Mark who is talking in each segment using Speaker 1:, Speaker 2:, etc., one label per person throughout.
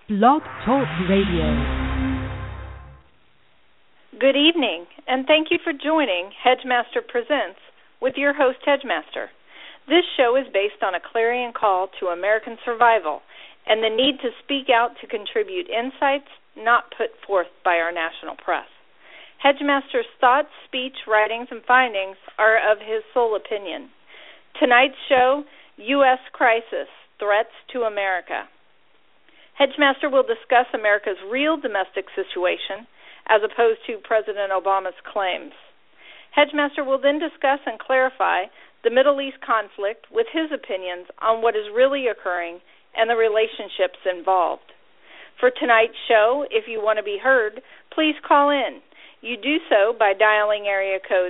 Speaker 1: Blog Talk Radio.
Speaker 2: Good evening, and thank you for joining Hedgemaster Presents with your host, Hedgemaster. This show is based on a clarion call to American survival and the need to speak out to contribute insights not put forth by our national press. Hedgemaster's thoughts, speech, writings, and findings are of his sole opinion. Tonight's show, U.S. Crisis, Threats to America. Hedgemaster will discuss America's real domestic situation as opposed to President Obama's claims. Hedgemaster will then discuss and clarify the Middle East conflict with his opinions on what is really occurring and the relationships involved. For tonight's show, if you want to be heard, please call in. You do so by dialing area code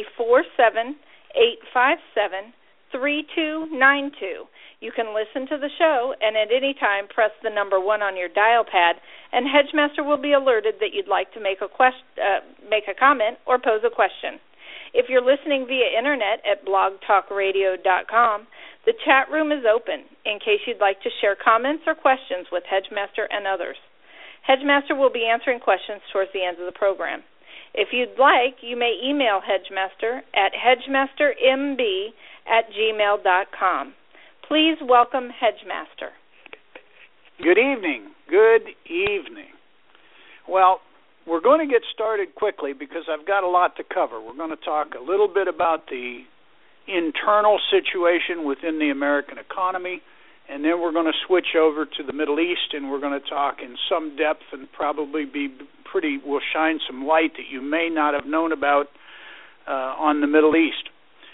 Speaker 2: 347-857-3292. You can listen to the show and at any time press the number 1 on your dial pad, and Hedgemaster will be alerted that you'd like to make a comment or pose a question. If you're listening via internet at blogtalkradio.com, the chat room is open in case you'd like to share comments or questions with Hedgemaster and others. Hedgemaster will be answering questions towards the end of the program. If you'd like, you may email Hedgemaster at hedgemastermb@gmail.com. Please welcome Hedgemaster.
Speaker 3: Good evening. Good evening. Well, we're going to get started quickly because I've got a lot to cover. We're going to talk a little bit about the internal situation within the American economy, and then we're going to switch over to the Middle East, and we're going to talk in some depth and probably will shine some light that you may not have known about on the Middle East.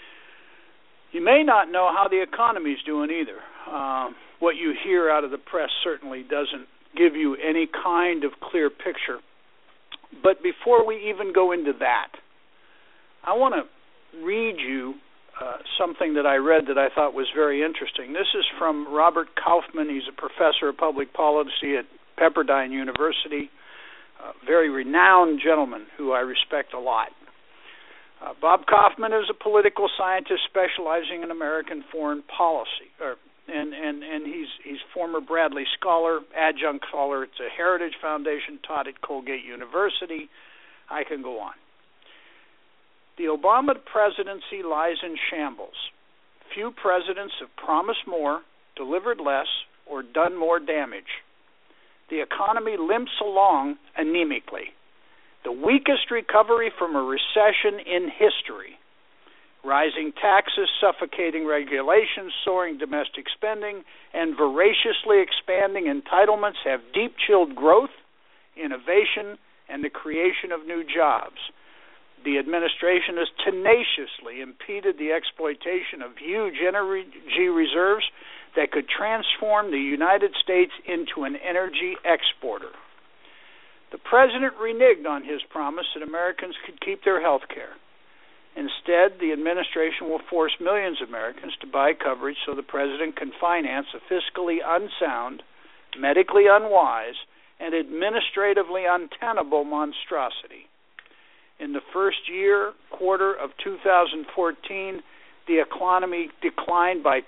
Speaker 3: You may not know how the economy is doing either. What you hear out of the press certainly doesn't give you any kind of clear picture. But before we even go into that, I want to read you something that I read that I thought was very interesting. This is from Robert Kaufman. He's a professor of public policy at Pepperdine University, a very renowned gentleman who I respect a lot. Bob Kaufman is a political scientist specializing in American foreign policy, and he's former Bradley Scholar, adjunct scholar at the Heritage Foundation, taught at Colgate University. I can go on. The Obama presidency lies in shambles. Few presidents have promised more, delivered less, or done more damage. The economy limps along anemically. The weakest recovery from a recession in history. Rising taxes, suffocating regulations, soaring domestic spending, and voraciously expanding entitlements have deep-chilled growth, innovation, and the creation of new jobs. The administration has tenaciously impeded the exploitation of huge energy reserves that could transform the United States into an energy exporter. The president reneged on his promise that Americans could keep their health care. Instead, the administration will force millions of Americans to buy coverage so the president can finance a fiscally unsound, medically unwise, and administratively untenable monstrosity. In the first quarter of 2014, the economy declined by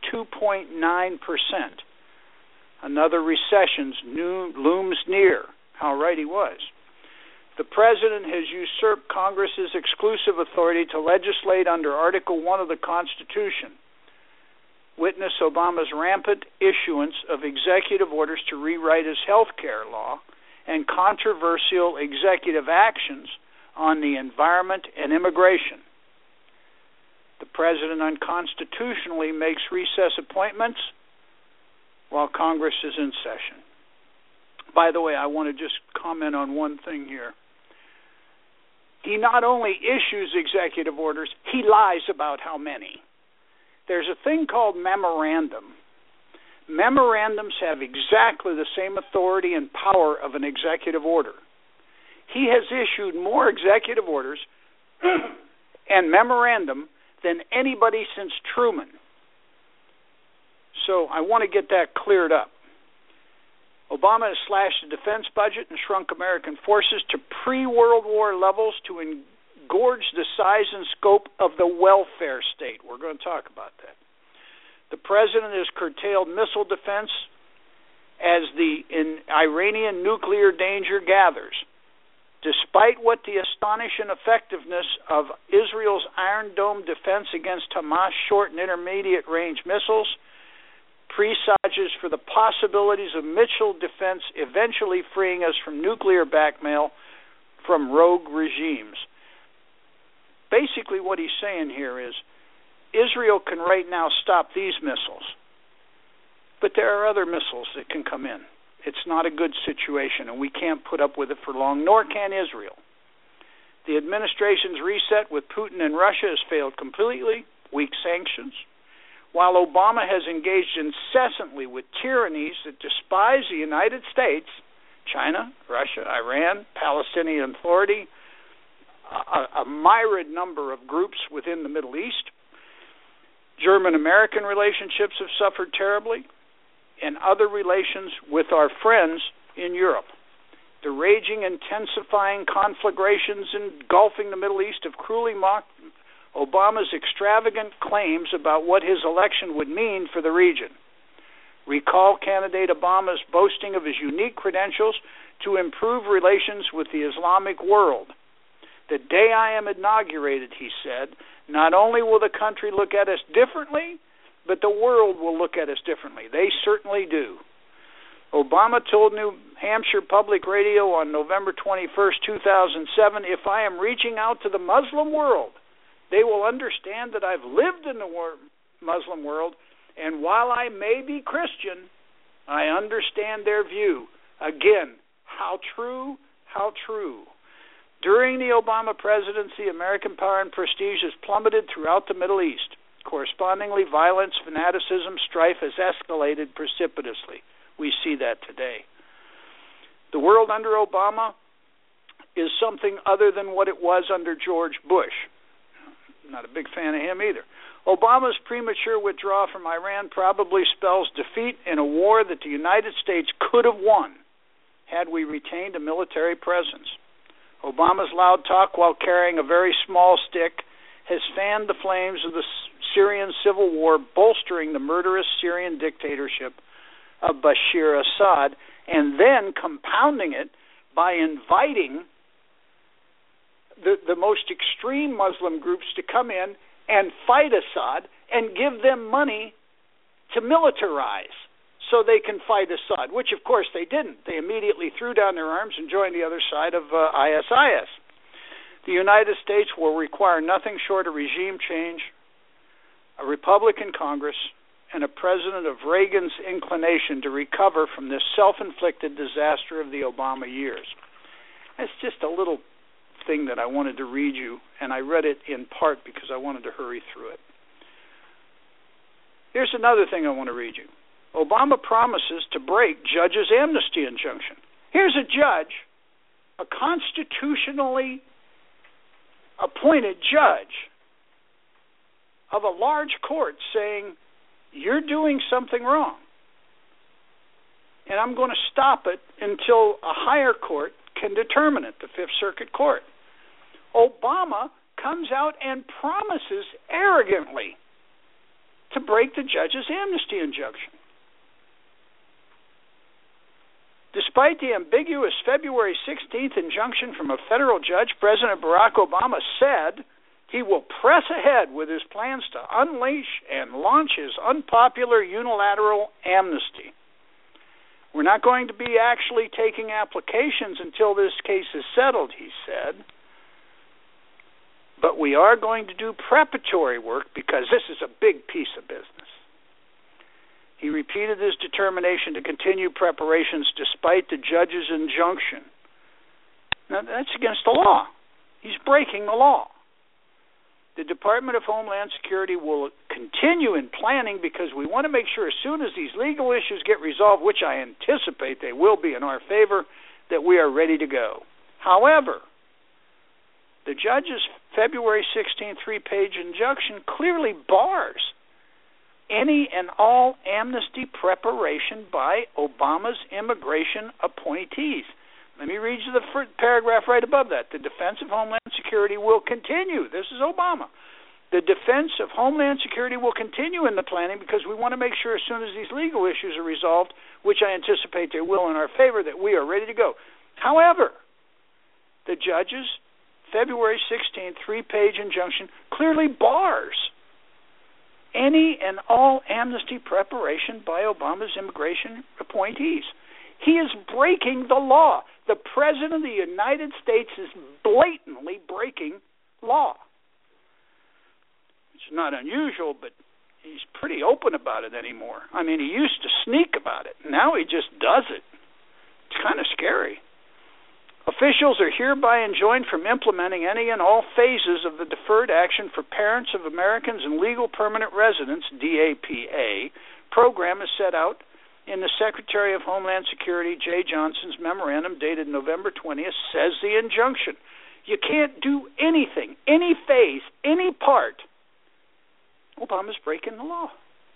Speaker 3: 2.9%. Another recession looms near. How right he was. The president has usurped Congress's exclusive authority to legislate under Article 1 of the Constitution. Witness Obama's rampant issuance of executive orders to rewrite his health care law and controversial executive actions on the environment and immigration. The president unconstitutionally makes recess appointments while Congress is in session. By the way, I want to just comment on one thing here. He not only issues executive orders, he lies about how many. There's a thing called memorandum. Memorandums have exactly the same authority and power of an executive order. He has issued more executive orders and memorandum than anybody since Truman. So I want to get that cleared up. Obama has slashed the defense budget and shrunk American forces to pre-World War levels to engorge the size and scope of the welfare state. We're going to talk about that. The president has curtailed missile defense as the Iranian nuclear danger gathers. Despite what the astonishing effectiveness of Israel's Iron Dome defense against Hamas short and intermediate range missiles presages for the possibilities of missile defense eventually freeing us from nuclear blackmail from rogue regimes. Basically what he's saying here is Israel can right now stop these missiles, but there are other missiles that can come in. It's not a good situation, and we can't put up with it for long, nor can Israel. The administration's reset with Putin and Russia has failed completely, weak sanctions, while Obama has engaged incessantly with tyrannies that despise the United States, China, Russia, Iran, Palestinian Authority, a myriad number of groups within the Middle East. German-American relationships have suffered terribly, and other relations with our friends in Europe. The raging, intensifying conflagrations engulfing the Middle East have cruelly mocked Obama's extravagant claims about what his election would mean for the region. Recall candidate Obama's boasting of his unique credentials to improve relations with the Islamic world. The day I am inaugurated, he said, not only will the country look at us differently, but the world will look at us differently. They certainly do. Obama told New Hampshire Public Radio on November 21st, 2007, if I am reaching out to the Muslim world, they will understand that I've lived in the Muslim world, and while I may be Christian, I understand their view. Again, how true, how true. During the Obama presidency, American power and prestige has plummeted throughout the Middle East. Correspondingly, violence, fanaticism, strife has escalated precipitously. We see that today. The world under Obama is something other than what it was under George Bush. Not a big fan of him either. Obama's premature withdrawal from Iran probably spells defeat in a war that the United States could have won had we retained a military presence. Obama's loud talk while carrying a very small stick has fanned the flames of the Syrian civil war, bolstering the murderous Syrian dictatorship of Bashar Assad, and then compounding it by inviting the most extreme Muslim groups to come in and fight Assad and give them money to militarize so they can fight Assad, which of course they didn't. They immediately threw down their arms and joined the other side of ISIS. The United States will require nothing short of regime change, a Republican Congress, and a president of Reagan's inclination to recover from this self-inflicted disaster of the Obama years. That's just a little thing that I wanted to read you, and I read it in part because I wanted to hurry through it. Here's another thing I want to read you. Obama promises to break judge's amnesty injunction. Here's a judge, a constitutionally appointed judge of a large court, saying, you're doing something wrong, and I'm going to stop it until a higher court can determine it, the Fifth Circuit Court. Obama comes out and promises arrogantly to break the judge's amnesty injunction. Despite the ambiguous February 16th injunction from a federal judge, President Barack Obama said he will press ahead with his plans to unleash and launch his unpopular unilateral amnesty. We're not going to be actually taking applications until this case is settled, he said. But we are going to do preparatory work because this is a big piece of business. He repeated his determination to continue preparations despite the judge's injunction. Now, that's against the law. He's breaking the law. The Department of Homeland Security will continue in planning because we want to make sure as soon as these legal issues get resolved, which I anticipate they will be in our favor, that we are ready to go. However, the judge's February 16 three-page injunction clearly bars any and all amnesty preparation by Obama's immigration appointees. Let me read you the paragraph right above that. The Defense of Homeland Security will continue. This is Obama. The Defense of Homeland Security will continue in the planning because we want to make sure as soon as these legal issues are resolved, which I anticipate they will in our favor, that we are ready to go. However, the judge's February 16th 3-page injunction clearly bars any and all amnesty preparation by Obama's immigration appointees. He is breaking the law. The President of the United States is blatantly breaking law. It's not unusual, but he's pretty open about it anymore. I mean, he used to sneak about it. Now he just does it. It's kind of scary. Officials are hereby enjoined from implementing any and all phases of the Deferred Action for Parents of Americans and Legal Permanent Residents, DAPA, program as set out in the Secretary of Homeland Security, Jay Johnson's memorandum dated November 20th, says the injunction. You can't do anything, any phase, any part. Obama's breaking the law.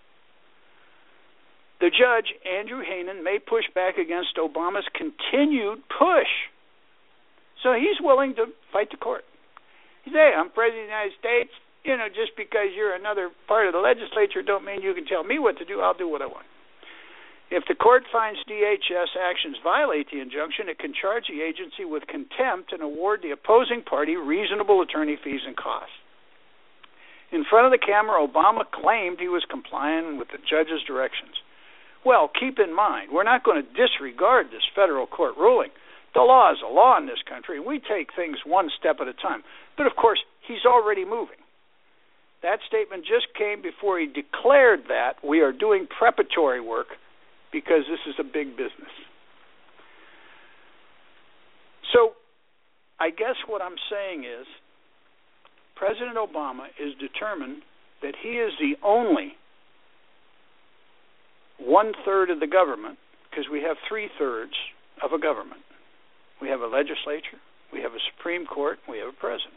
Speaker 3: The judge, Andrew Hanen, may push back against Obama's continued push. So he's willing to fight the court. He says, hey, I'm President of the United States. You know, just because you're another part of the legislature don't mean you can tell me what to do. I'll do what I want. If the court finds DHS actions violate the injunction, it can charge the agency with contempt and award the opposing party reasonable attorney fees and costs. In front of the camera, Obama claimed he was complying with the judge's directions. Well, keep in mind, we're not going to disregard this federal court ruling. The law is a law in this country, and we take things one step at a time. But, of course, he's already moving. That statement just came before he declared that we are doing preparatory work because this is a big business. So I guess what I'm saying is President Obama is determined that he is the only 1/3 of the government, because we have 3/3 of a government. We have a legislature, we have a Supreme Court, we have a president.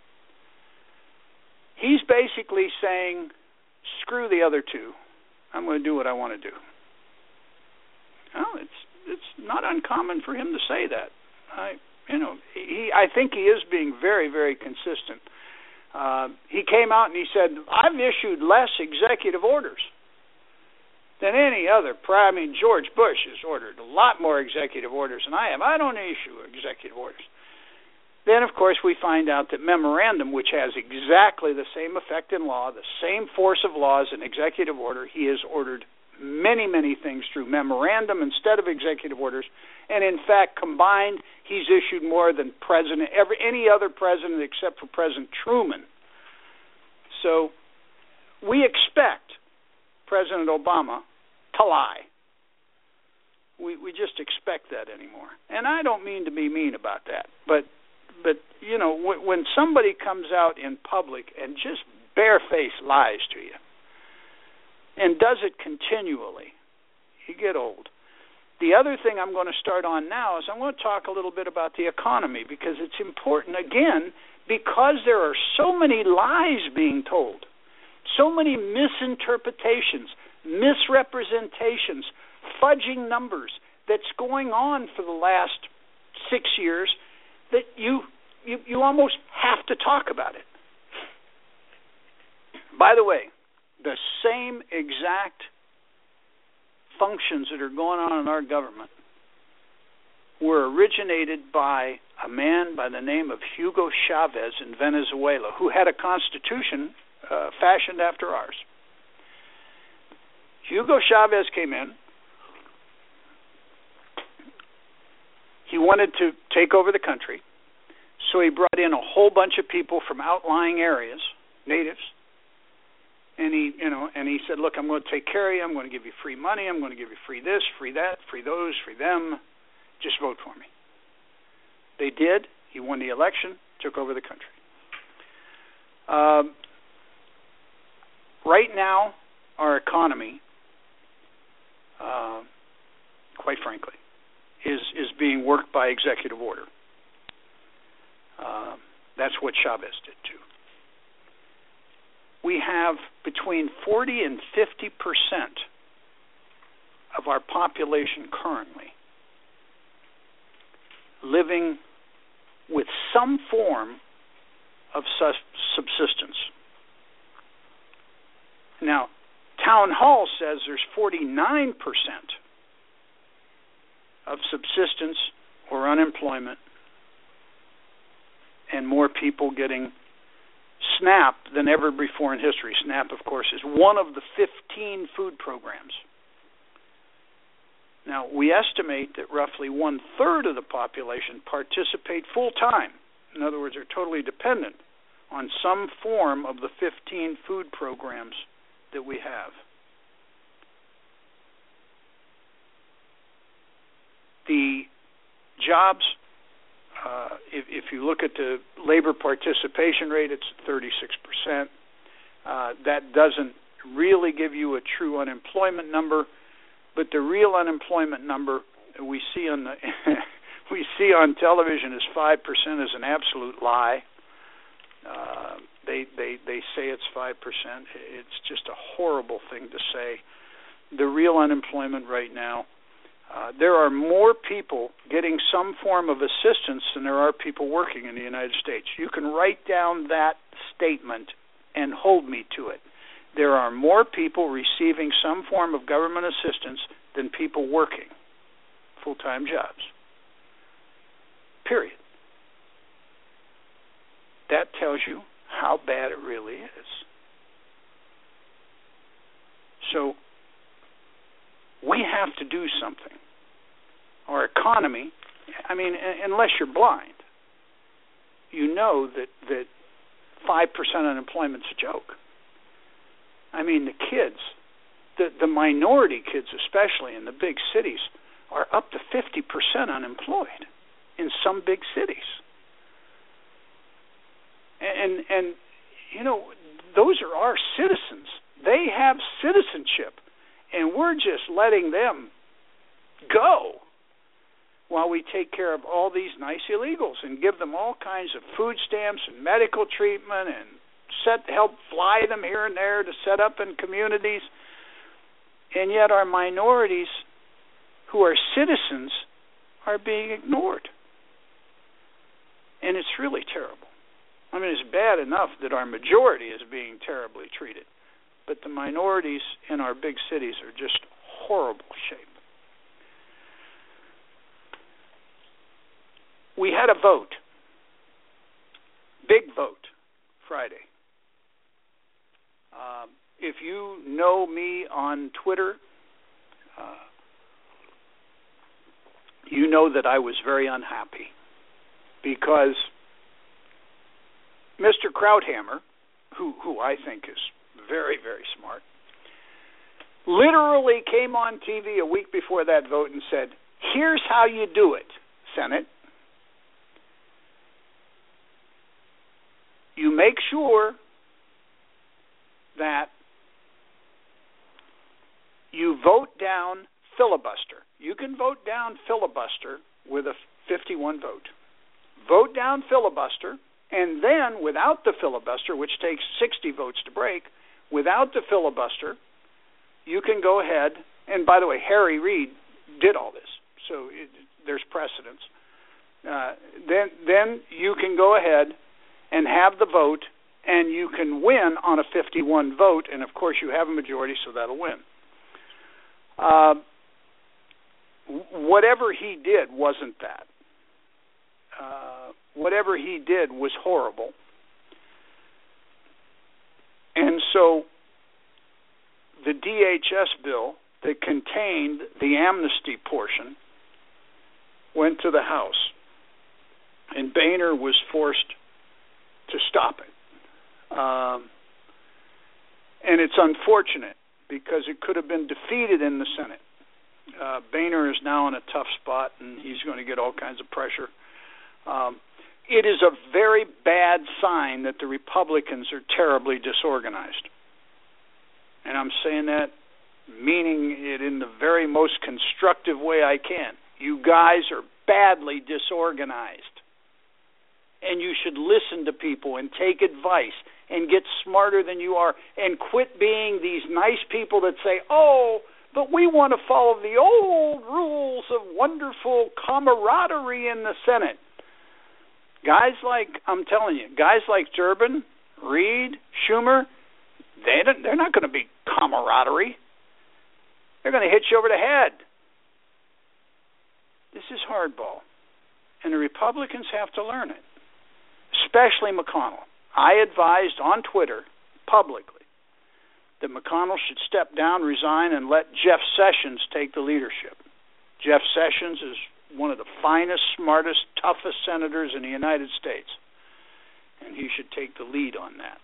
Speaker 3: He's basically saying, screw the other two. I'm going to do what I want to do. Well, it's not uncommon for him to say that. I think he is being very, very consistent. He came out and he said, I've issued less executive orders than any other. George Bush has ordered a lot more executive orders than I have. I don't issue executive orders. Then, of course, we find out that memorandum, which has exactly the same effect in law, the same force of law as an executive order, he has ordered many, many things through memorandum instead of executive orders. And, in fact, combined, he's issued more than any other president except for President Truman. So we expect President Obama to lie. We just expect that anymore. And I don't mean to be mean about that, but you know, when somebody comes out in public and just barefaced lies to you and does it continually, you get old. The other thing I'm going to start on now is I want to talk a little bit about the economy, because it's important, again, because there are so many lies being told, so many misinterpretations, misrepresentations, fudging numbers that's going on for the last 6 years, that you almost have to talk about it. By the way, the same exact functions that are going on in our government were originated by a man by the name of Hugo Chavez in Venezuela, who had a constitution fashioned after ours. Hugo Chavez came in. He wanted to take over the country, so he brought in a whole bunch of people from outlying areas, natives, and he said, look, I'm going to take care of you. I'm going to give you free money. I'm going to give you free this, free that, free those, free them. Just vote for me. They did. He won the election, took over the country. Right now, our economy, quite frankly, is being worked by executive order. That's what Chavez did too. We have between 40 and 50% of our population currently living with some form of subsistence. Now, Town Hall says there's 49% of subsistence or unemployment, and more people getting SNAP than ever before in history. SNAP, of course, is one of the 15 food programs. Now, we estimate that roughly 1/3 of the population participate full-time. In other words, are totally dependent on some form of the 15 food programs that we have. The jobs, if you look at the labor participation rate, it's 36%. That doesn't really give you a true unemployment number, but the real unemployment number we see on the we see on television is 5% is an absolute lie. They say it's 5%. It's just a horrible thing to say. The real unemployment right now, there are more people getting some form of assistance than there are people working in the United States. You can write down that statement and hold me to it. There are more people receiving some form of government assistance than people working full-time jobs. Period. That tells you how bad it really is. So we have to do something. Our economy, I mean, unless you're blind, you know that 5% unemployment's a joke. I mean, the kids, the minority kids especially in the big cities, are up to 50% unemployed in some big cities. And you know, those are our citizens. They have citizenship, and we're just letting them go while we take care of all these nice illegals and give them all kinds of food stamps and medical treatment and help fly them here and there to set up in communities. And yet our minorities who are citizens are being ignored. And it's really terrible. I mean, it's bad enough that our majority is being terribly treated, but the minorities in our big cities are just horrible shape. We had a vote, big vote, Friday. If you know me on Twitter, you know that I was very unhappy because Mr. Krauthammer, who I think is very, very smart, literally came on TV a week before that vote and said, "Here's how you do it, Senate. You make sure that you vote down filibuster. You can vote down filibuster with a 51 vote. Vote down filibuster, and then without the filibuster, which takes 60 votes to break, without the filibuster, you can go ahead, and by the way, Harry Reid did all this, so there's precedence. Then you can go ahead and have the vote, and you can win on a 51 vote, and of course you have a majority, so that'll win. Whatever he did wasn't that. Whatever he did was horrible. And so the DHS bill that contained the amnesty portion went to the House, and Boehner was forced to stop it. And it's unfortunate because it could have been defeated in the Senate. Boehner is now in a tough spot, and he's going to get all kinds of pressure. It is a very bad sign that the Republicans are terribly disorganized. And I'm saying that, meaning it in the very most constructive way I can. You guys are badly disorganized. And you should listen to people and take advice and get smarter than you are and quit being these nice people that say, "Oh, but we want to follow the old rules of wonderful camaraderie in the Senate." Guys like, I'm telling you, guys like Durbin, Reid, Schumer, they're not going to be camaraderie. They're going to hit you over the head. is hardball, and the Republicans have to learn it, especially McConnell. I advised on Twitter publicly that McConnell should step down, resign, and let Jeff Sessions take the leadership. Jeff Sessions is one of the finest, smartest, toughest senators in the United States, and he should take the lead on that.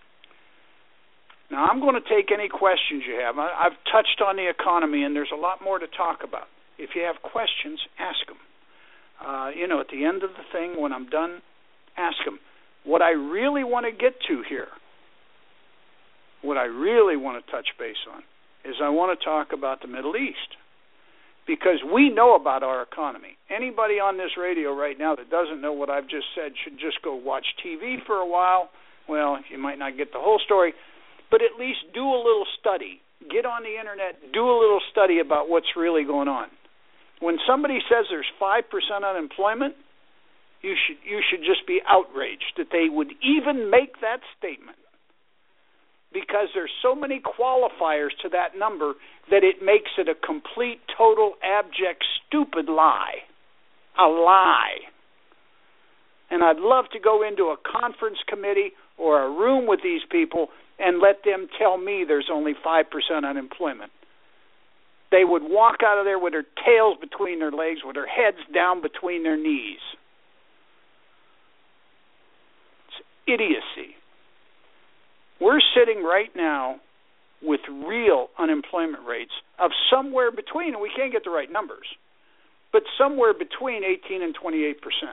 Speaker 3: Now, I'm going to take any questions you have. I've touched on the economy, and there's a lot more to talk about. If you have questions, ask them. At the end of the thing, when I'm done, ask them. What I really want to get to here, what I really want to touch base on, is I want to talk about the Middle East. Because we know about our economy. Anybody on this radio right now that doesn't know what I've just said should just go watch TV for a while. Well, you might not get the whole story, but at least do a little study. Get on the internet, do a little study about what's really going on. When somebody says there's 5% unemployment, you should just be outraged that they would even make that statement, because there's so many qualifiers to that number that it makes it a complete, total, abject, stupid lie. A lie. And I'd love to go into a conference committee or a room with these people and let them tell me there's only 5% unemployment. They would walk out of there with their tails between their legs, with their heads down between their knees. It's idiocy. We're sitting right now with real unemployment rates of somewhere between, and we can't get the right numbers, but somewhere between 18 and 28%.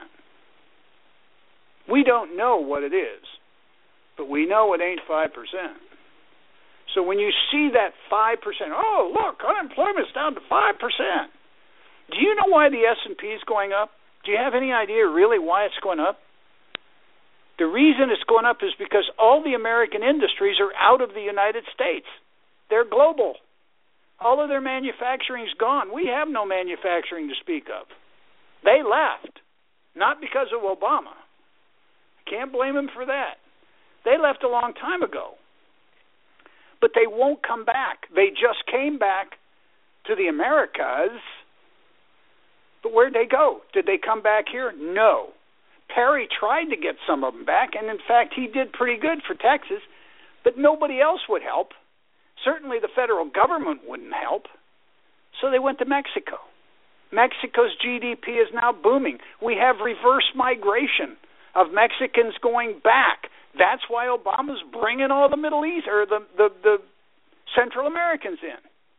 Speaker 3: We don't know what it is, but we know it ain't 5%. So when you see that 5%, oh, look, unemployment's down to 5%. Do you know why the S&P is going up? Do you have any idea really why it's going up? The reason it's going up is because all the American industries are out of the United States. They're global. All of their manufacturing's gone. We have no manufacturing to speak of. They left, not because of Obama. Can't blame them for that. They left a long time ago. But they won't come back. They just came back to the Americas. But where'd they go? Did they come back here? No. Perry tried to get some of them back, and in fact, he did pretty good for Texas, but nobody else would help. Certainly the federal government wouldn't help. So they went to Mexico. Mexico's GDP is now booming. We have reverse migration of Mexicans going back. That's why Obama's bringing all the Middle East, or the Central Americans in.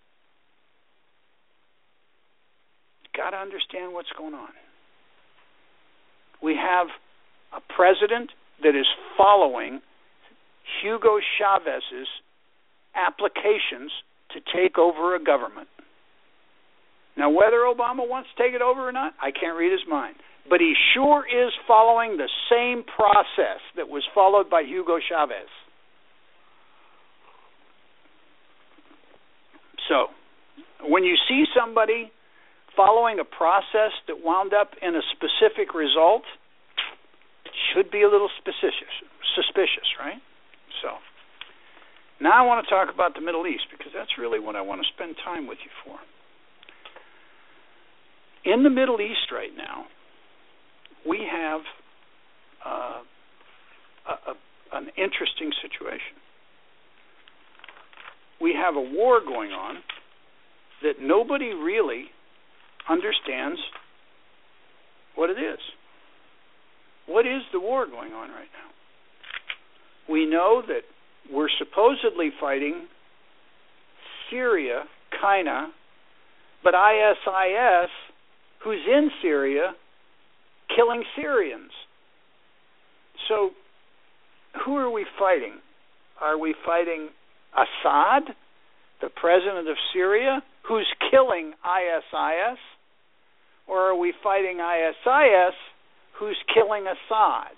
Speaker 3: Got to understand what's going on. We have a president that is following Hugo Chavez's applications to take over a government. Now, whether Obama wants to take it over or not, I can't read his mind. But he sure is following the same process that was followed by Hugo Chavez. So, when you see somebody following a process that wound up in a specific result, it should be a little suspicious, right? So, now I want to talk about the Middle East, because that's really what I want to spend time with you for. In the Middle East right now, we have an interesting situation. We have a war going on that nobody really understands what it is. What is the war going on right now? We know that we're supposedly fighting Syria, kinda, but ISIS, who's in Syria, killing Syrians. So, who are we fighting? Are we fighting Assad, the president of Syria, who's killing ISIS? Or are we fighting ISIS, who's killing Assad?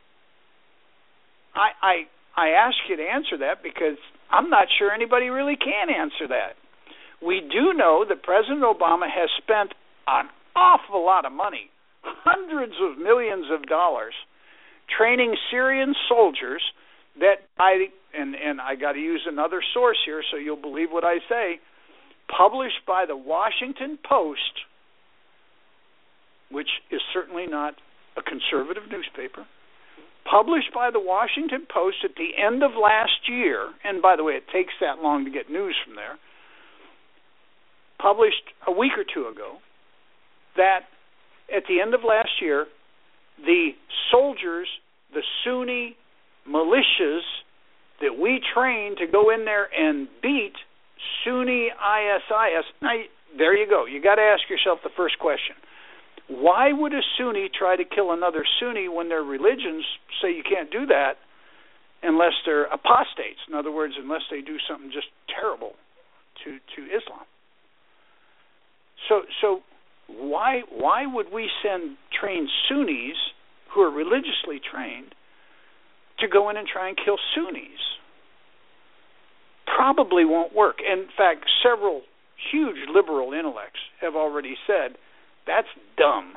Speaker 3: I ask you to answer that because I'm not sure anybody really can answer that. We do know that President Obama has spent an awful lot of money, hundreds of millions of dollars, training Syrian soldiers that I got to use another source here so you'll believe what I say, published by the Washington Post, which is certainly not a conservative newspaper, published by the Washington Post at the end of last year, and by the way, it takes that long to get news from there, published a week or two ago, that at the end of last year, the soldiers, the Sunni militias that we trained to go in there and beat Sunni ISIS. Now, there you go. You got to ask yourself the first question. Why would a Sunni try to kill another Sunni when their religions say you can't do that unless they're apostates? In other words, unless they do something just terrible to Islam. So why would we send trained Sunnis who are religiously trained to go in and try and kill Sunnis? Probably won't work. In fact, several huge liberal intellects have already said that's dumb.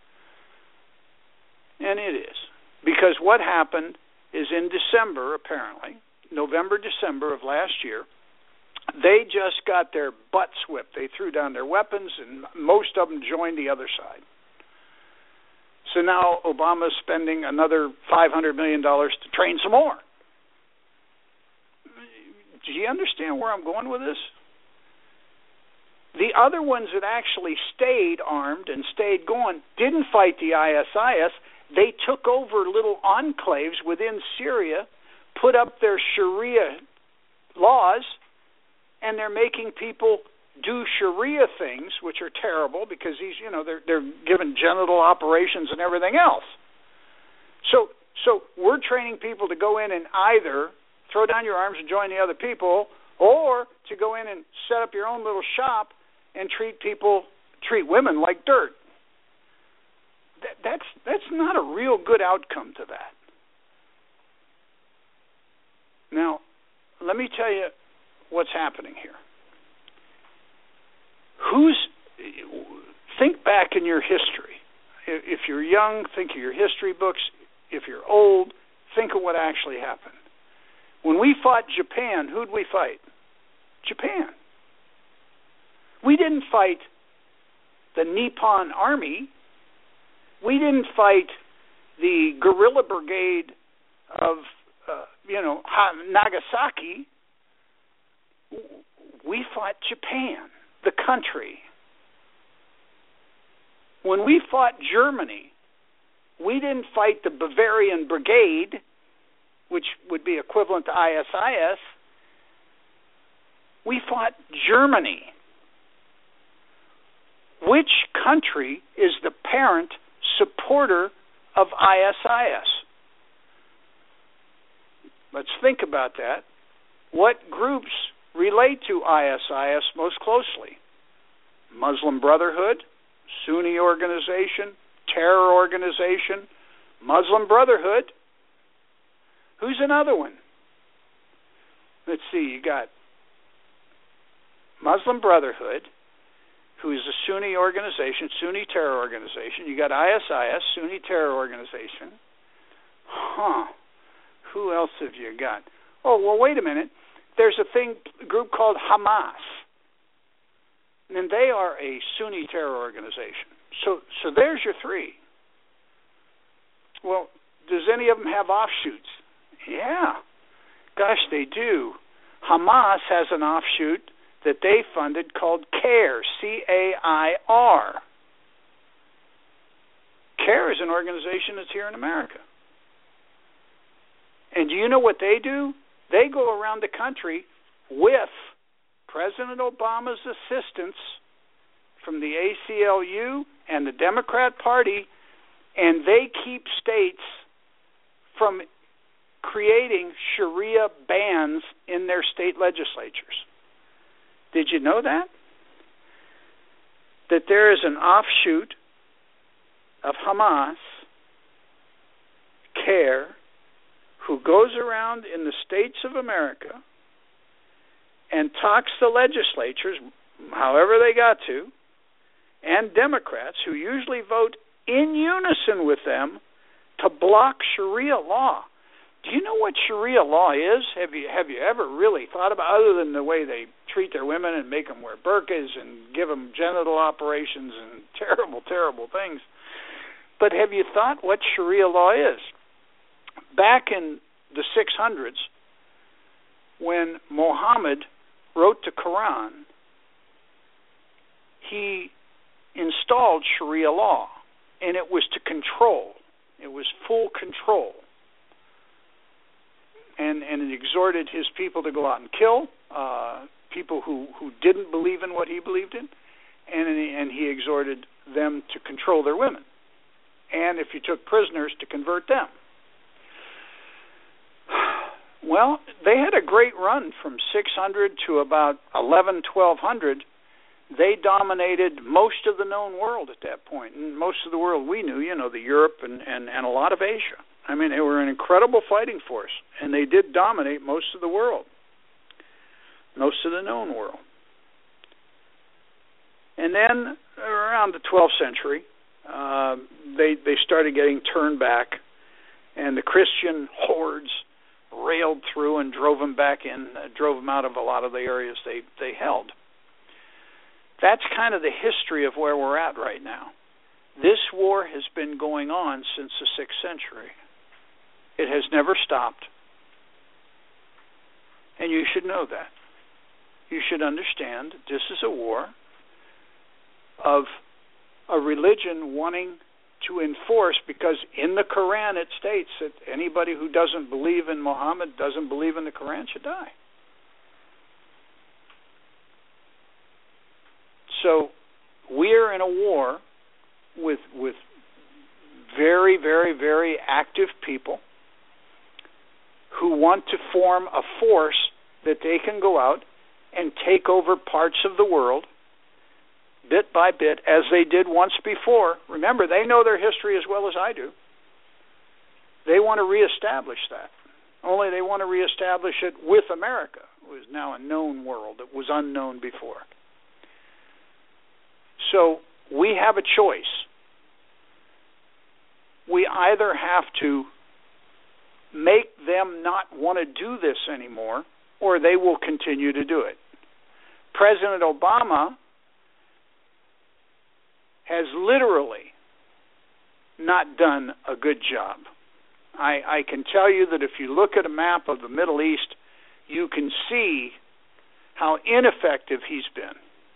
Speaker 3: And it is. Because what happened is in December, apparently, November, December of last year, they just got their butts whipped. They threw down their weapons, and most of them joined the other side. So now Obama's spending another $500 million to train some more. Do you understand where I'm going with this? The other ones that actually stayed armed and stayed going didn't fight the ISIS. They took over little enclaves within Syria, put up their Sharia laws, and they're making people do Sharia things, which are terrible because they're given genital operations and everything else. So we're training people to go in and either throw down your arms and join the other people, or to go in and set up your own little shop and treat women like dirt. That's not a real good outcome to that. Now, let me tell you what's happening here. Think back in your history. If you're young, think of your history books. If you're old, think of what actually happened. When we fought Japan, who'd we fight? Japan. We didn't fight the Nippon Army. We didn't fight the guerrilla brigade of, Nagasaki. We fought Japan, the country. When we fought Germany, we didn't fight the Bavarian Brigade, which would be equivalent to ISIS. We fought Germany. Which country is the parent supporter of ISIS? Let's think about that. What groups relate to ISIS most closely? Muslim Brotherhood, Sunni organization, terror organization, Muslim Brotherhood. Who's another one? Let's see, you got Muslim Brotherhood, who is a Sunni organization, Sunni terror organization. You got ISIS, Sunni terror organization. Who else have you got? Oh, well, wait a minute. There's a group called Hamas. And they are a Sunni terror organization. So there's your three. Well, does any of them have offshoots? Yeah. Gosh, they do. Hamas has an offshoot that they funded called CAIR, C-A-I-R. CAIR is an organization that's here in America. And do you know what they do? They go around the country with President Obama's assistance from the ACLU and the Democrat Party, and they keep states from creating Sharia bans in their state legislatures. Did you know that? That there is an offshoot of Hamas, CAIR, who goes around in the states of America and talks to legislatures, however they got to, and Democrats who usually vote in unison with them to block Sharia law. Do you know what Sharia law is? Have you ever really thought about, other than the way they treat their women and make them wear burqas and give them genital operations and terrible, terrible things? But have you thought what Sharia law is? Back in the 600s, when Muhammad wrote the Quran, he installed Sharia law, and it was to control. It was full control. And it exhorted his people to go out and kill people who didn't believe in what he believed in, and he exhorted them to control their women. And if you took prisoners, to convert them. Well, they had a great run from 600 to about 1200. They dominated most of the known world at that point, and most of the world we knew, the Europe and a lot of Asia. I mean, they were an incredible fighting force, and they did dominate most of the world, most of the known world. And then around the 12th century, they started getting turned back, and the Christian hordes railed through and drove them back in, drove them out of a lot of the areas they held. That's kind of the history of where we're at right now. This war has been going on since the 6th century. It has never stopped. And you should know that. You should understand this is a war of a religion wanting to enforce, because in the Quran it states that anybody who doesn't believe in Muhammad, doesn't believe in the Quran, should die. So we're in a war with very, very, very active people who want to form a force that they can go out and take over parts of the world bit by bit, as they did once before. Remember, they know their history as well as I do. They want to reestablish that. Only they want to reestablish it with America, who is now a known world that was unknown before. So we have a choice. We either have to make them not want to do this anymore, or they will continue to do it. President Obama has literally not done a good job. I can tell you that if you look at a map of the Middle East, you can see how ineffective he's been.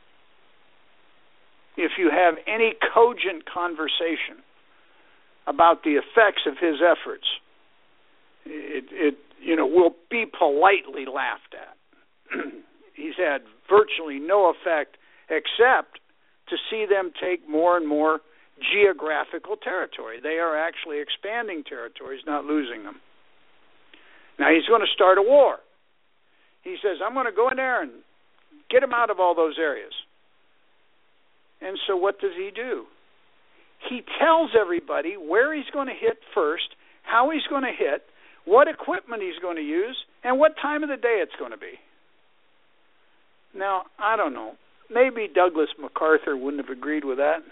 Speaker 3: If you have any cogent conversation about the effects of his efforts, it will be politely laughed at. He's had virtually no effect except to see them take more and more geographical territory. They are actually expanding territories, not losing them. Now he's going to start a war. He says, I'm going to go in there and get them out of all those areas. And so what does he do? He tells everybody where he's going to hit first, how he's going to hit, what equipment he's going to use, and what time of the day it's going to be. Now, I don't know. Maybe Douglas MacArthur wouldn't have agreed with that.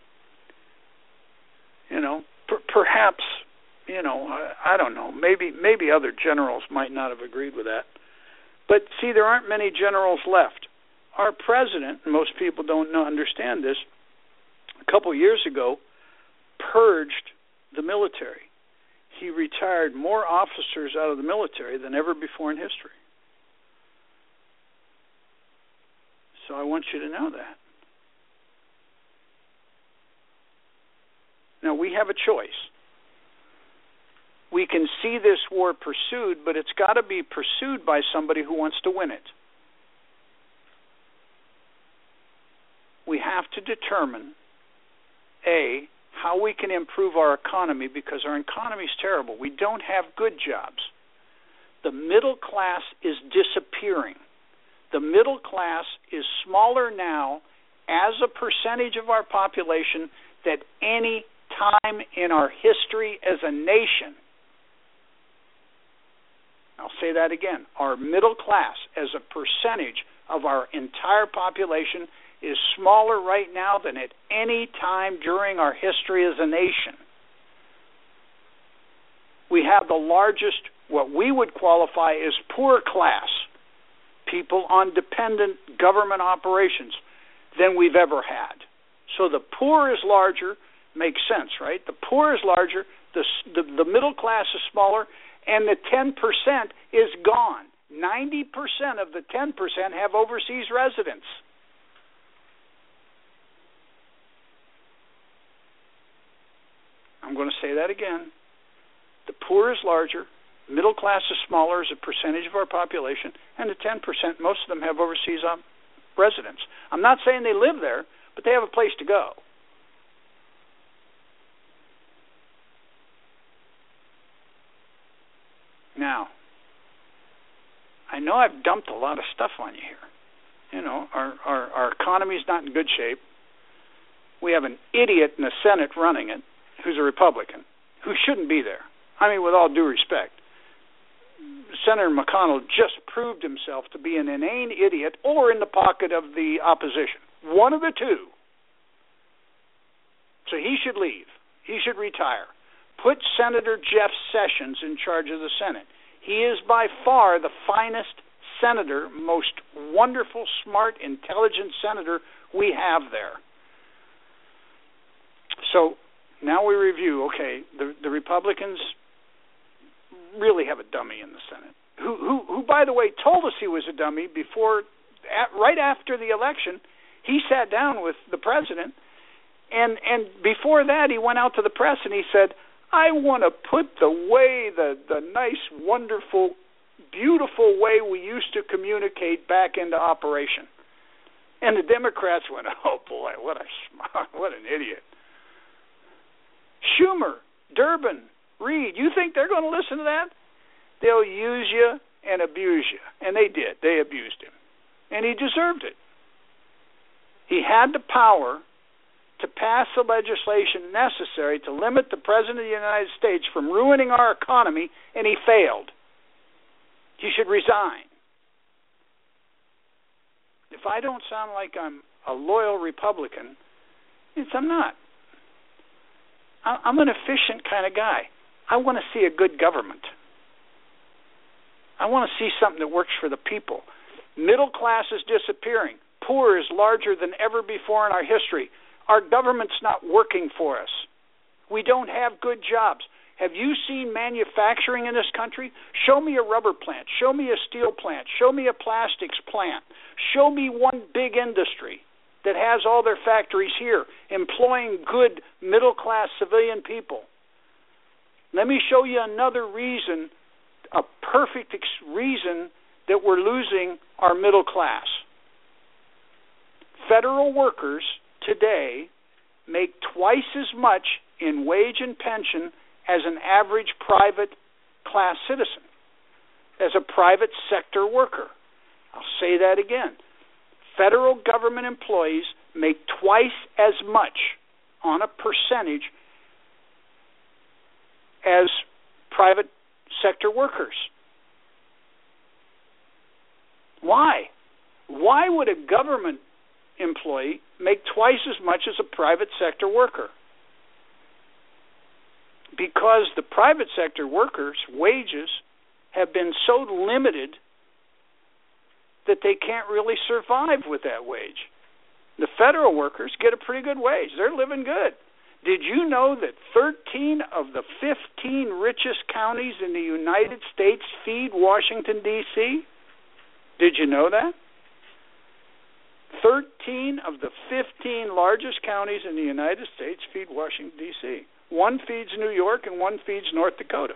Speaker 3: Perhaps, I don't know. Maybe other generals might not have agreed with that. But see, there aren't many generals left. Our president, and most people don't understand this, a couple years ago, purged the military. He retired more officers out of the military than ever before in history. So I want you to know that. Now, we have a choice. We can see this war pursued, but it's got to be pursued by somebody who wants to win it. We have to determine, A, how we can improve our economy, because our economy is terrible. We don't have good jobs. The middle class is disappearing. The middle class is smaller now as a percentage of our population than any time in our history as a nation. I'll say that again. Our middle class as a percentage of our entire population is smaller right now than at any time during our history as a nation. We have the largest what we would qualify as poor class people on dependent government operations than we've ever had. So the poor is larger, makes sense, right? The poor is larger, the middle class is smaller, and the 10% is gone. 90% of the 10% have overseas residence. I'm going to say that again. The poor is larger, middle class is smaller as a percentage of our population, and the 10%, most of them have overseas residence. I'm not saying they live there, but they have a place to go. Now, I know I've dumped a lot of stuff on you here. You know, our economy's not in good shape. We have an idiot in the Senate running it who's a Republican, who shouldn't be there. I mean, with all due respect. Senator McConnell just proved himself to be an inane idiot or in the pocket of the opposition. One of the two. So he should leave. He should retire. Put Senator Jeff Sessions in charge of the Senate. He is by far the finest senator, most wonderful, smart, intelligent senator we have there. So now we review, okay, the Republicans really have a dummy in the Senate, who by the way, told us he was a dummy before, right after the election. He sat down with the president, and before that he went out to the press and he said, I want to put the nice, wonderful, beautiful way we used to communicate back into operation. And the Democrats went, oh boy, what an idiot. Schumer, Durbin, Reid, you think they're going to listen to that? They'll use you and abuse you. And they did. They abused him. And he deserved it. He had the power to pass the legislation necessary to limit the President of the United States from ruining our economy, and he failed. He should resign. If I don't sound like I'm a loyal Republican, I'm not. I'm an efficient kind of guy. I want to see a good government. I want to see something that works for the people. Middle class is disappearing. Poor is larger than ever before in our history. Our government's not working for us. We don't have good jobs. Have you seen manufacturing in this country? Show me a rubber plant. Show me a steel plant. Show me a plastics plant. Show me one big industry that has all their factories here, employing good middle-class civilian people. Let me show you another reason, a perfect reason that we're losing our middle class. Federal workers today make twice as much in wage and pension as an average private class citizen, as a private sector worker. I'll say that again. Federal government employees make twice as much on a percentage as private sector workers. Why? Why would a government employee make twice as much as a private sector worker? Because the private sector workers' wages have been so limited that they can't really survive with that wage. The federal workers get a pretty good wage. They're living good. Did you know that 13 of the 15 richest counties in the United States feed Washington, D.C.? Did you know that? 13 of the 15 largest counties in the United States feed Washington, D.C. One feeds New York and one feeds North Dakota.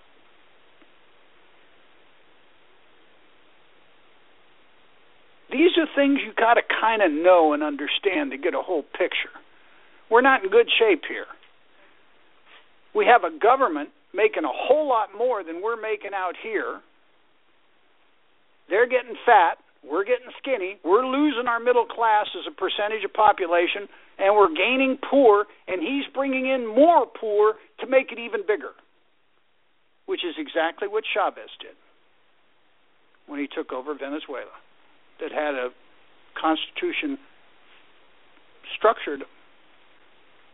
Speaker 3: These are things you got to kind of know and understand to get a whole picture. We're not in good shape here. We have a government making a whole lot more than we're making out here. They're getting fat. We're getting skinny. We're losing our middle class as a percentage of population, and we're gaining poor, and he's bringing in more poor to make it even bigger, which is exactly what Chavez did when he took over Venezuela, that had a constitution structured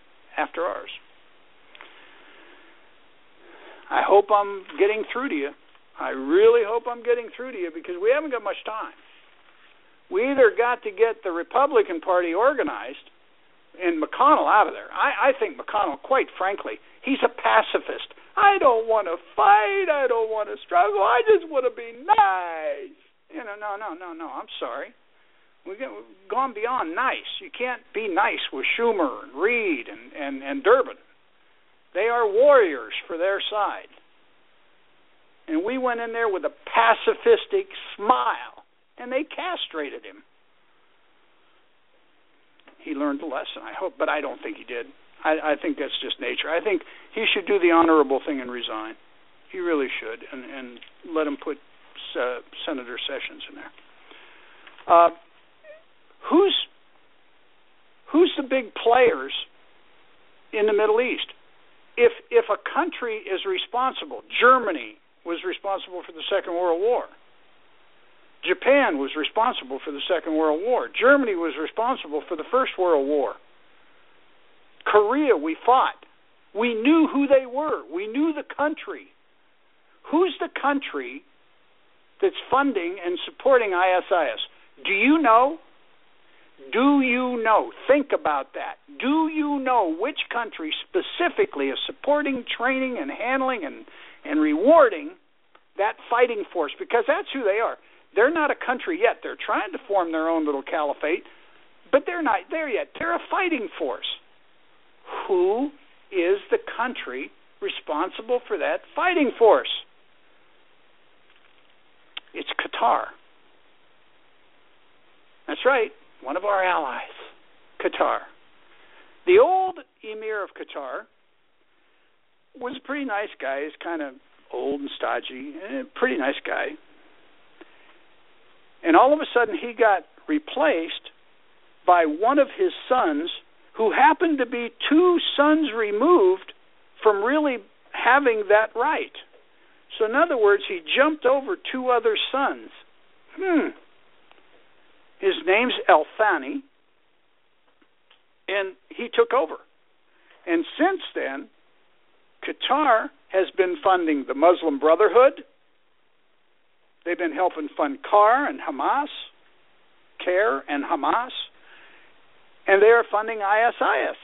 Speaker 3: after ours. I hope I'm getting through to you. I really hope I'm getting through to you because we haven't got much time. We either got to get the Republican Party organized and McConnell out of there. I think McConnell, quite frankly, he's a pacifist. I don't want to fight. I don't want to struggle. I just want to be nice. No. I'm sorry. We've gone beyond nice. You can't be nice with Schumer and Reid and Durbin. They are warriors for their side. And we went in there with a pacifistic smile, and they castrated him. He learned the lesson, I hope, but I don't think he did. I think that's just nature. I think he should do the honorable thing and resign. He really should, and let him put Senator Sessions in there. Who's the big players in the Middle East? If a country is responsible, Germany was responsible for the Second World War. Japan was responsible for the Second World War. Germany was responsible for the First World War. Korea, we fought. We knew who they were. We knew the country. Who's the country that's funding and supporting ISIS? Do you know? Do you know? Think about that. Do you know which country specifically is supporting, training, and handling and rewarding that fighting force? Because that's who they are. They're not a country yet. They're trying to form their own little caliphate, but they're not there yet. They're a fighting force. Who is the country responsible for that fighting force? It's Qatar. That's right, one of our allies, Qatar. The old emir of Qatar was a pretty nice guy. He's kind of old and stodgy, pretty nice guy. And all of a sudden he got replaced by one of his sons who happened to be 2 sons removed from really having that right. So in other words, he jumped over 2 other sons. His name's El Thani, and he took over. And since then, Qatar has been funding the Muslim Brotherhood. They've been helping fund CAIR and Hamas, and they are funding ISIS.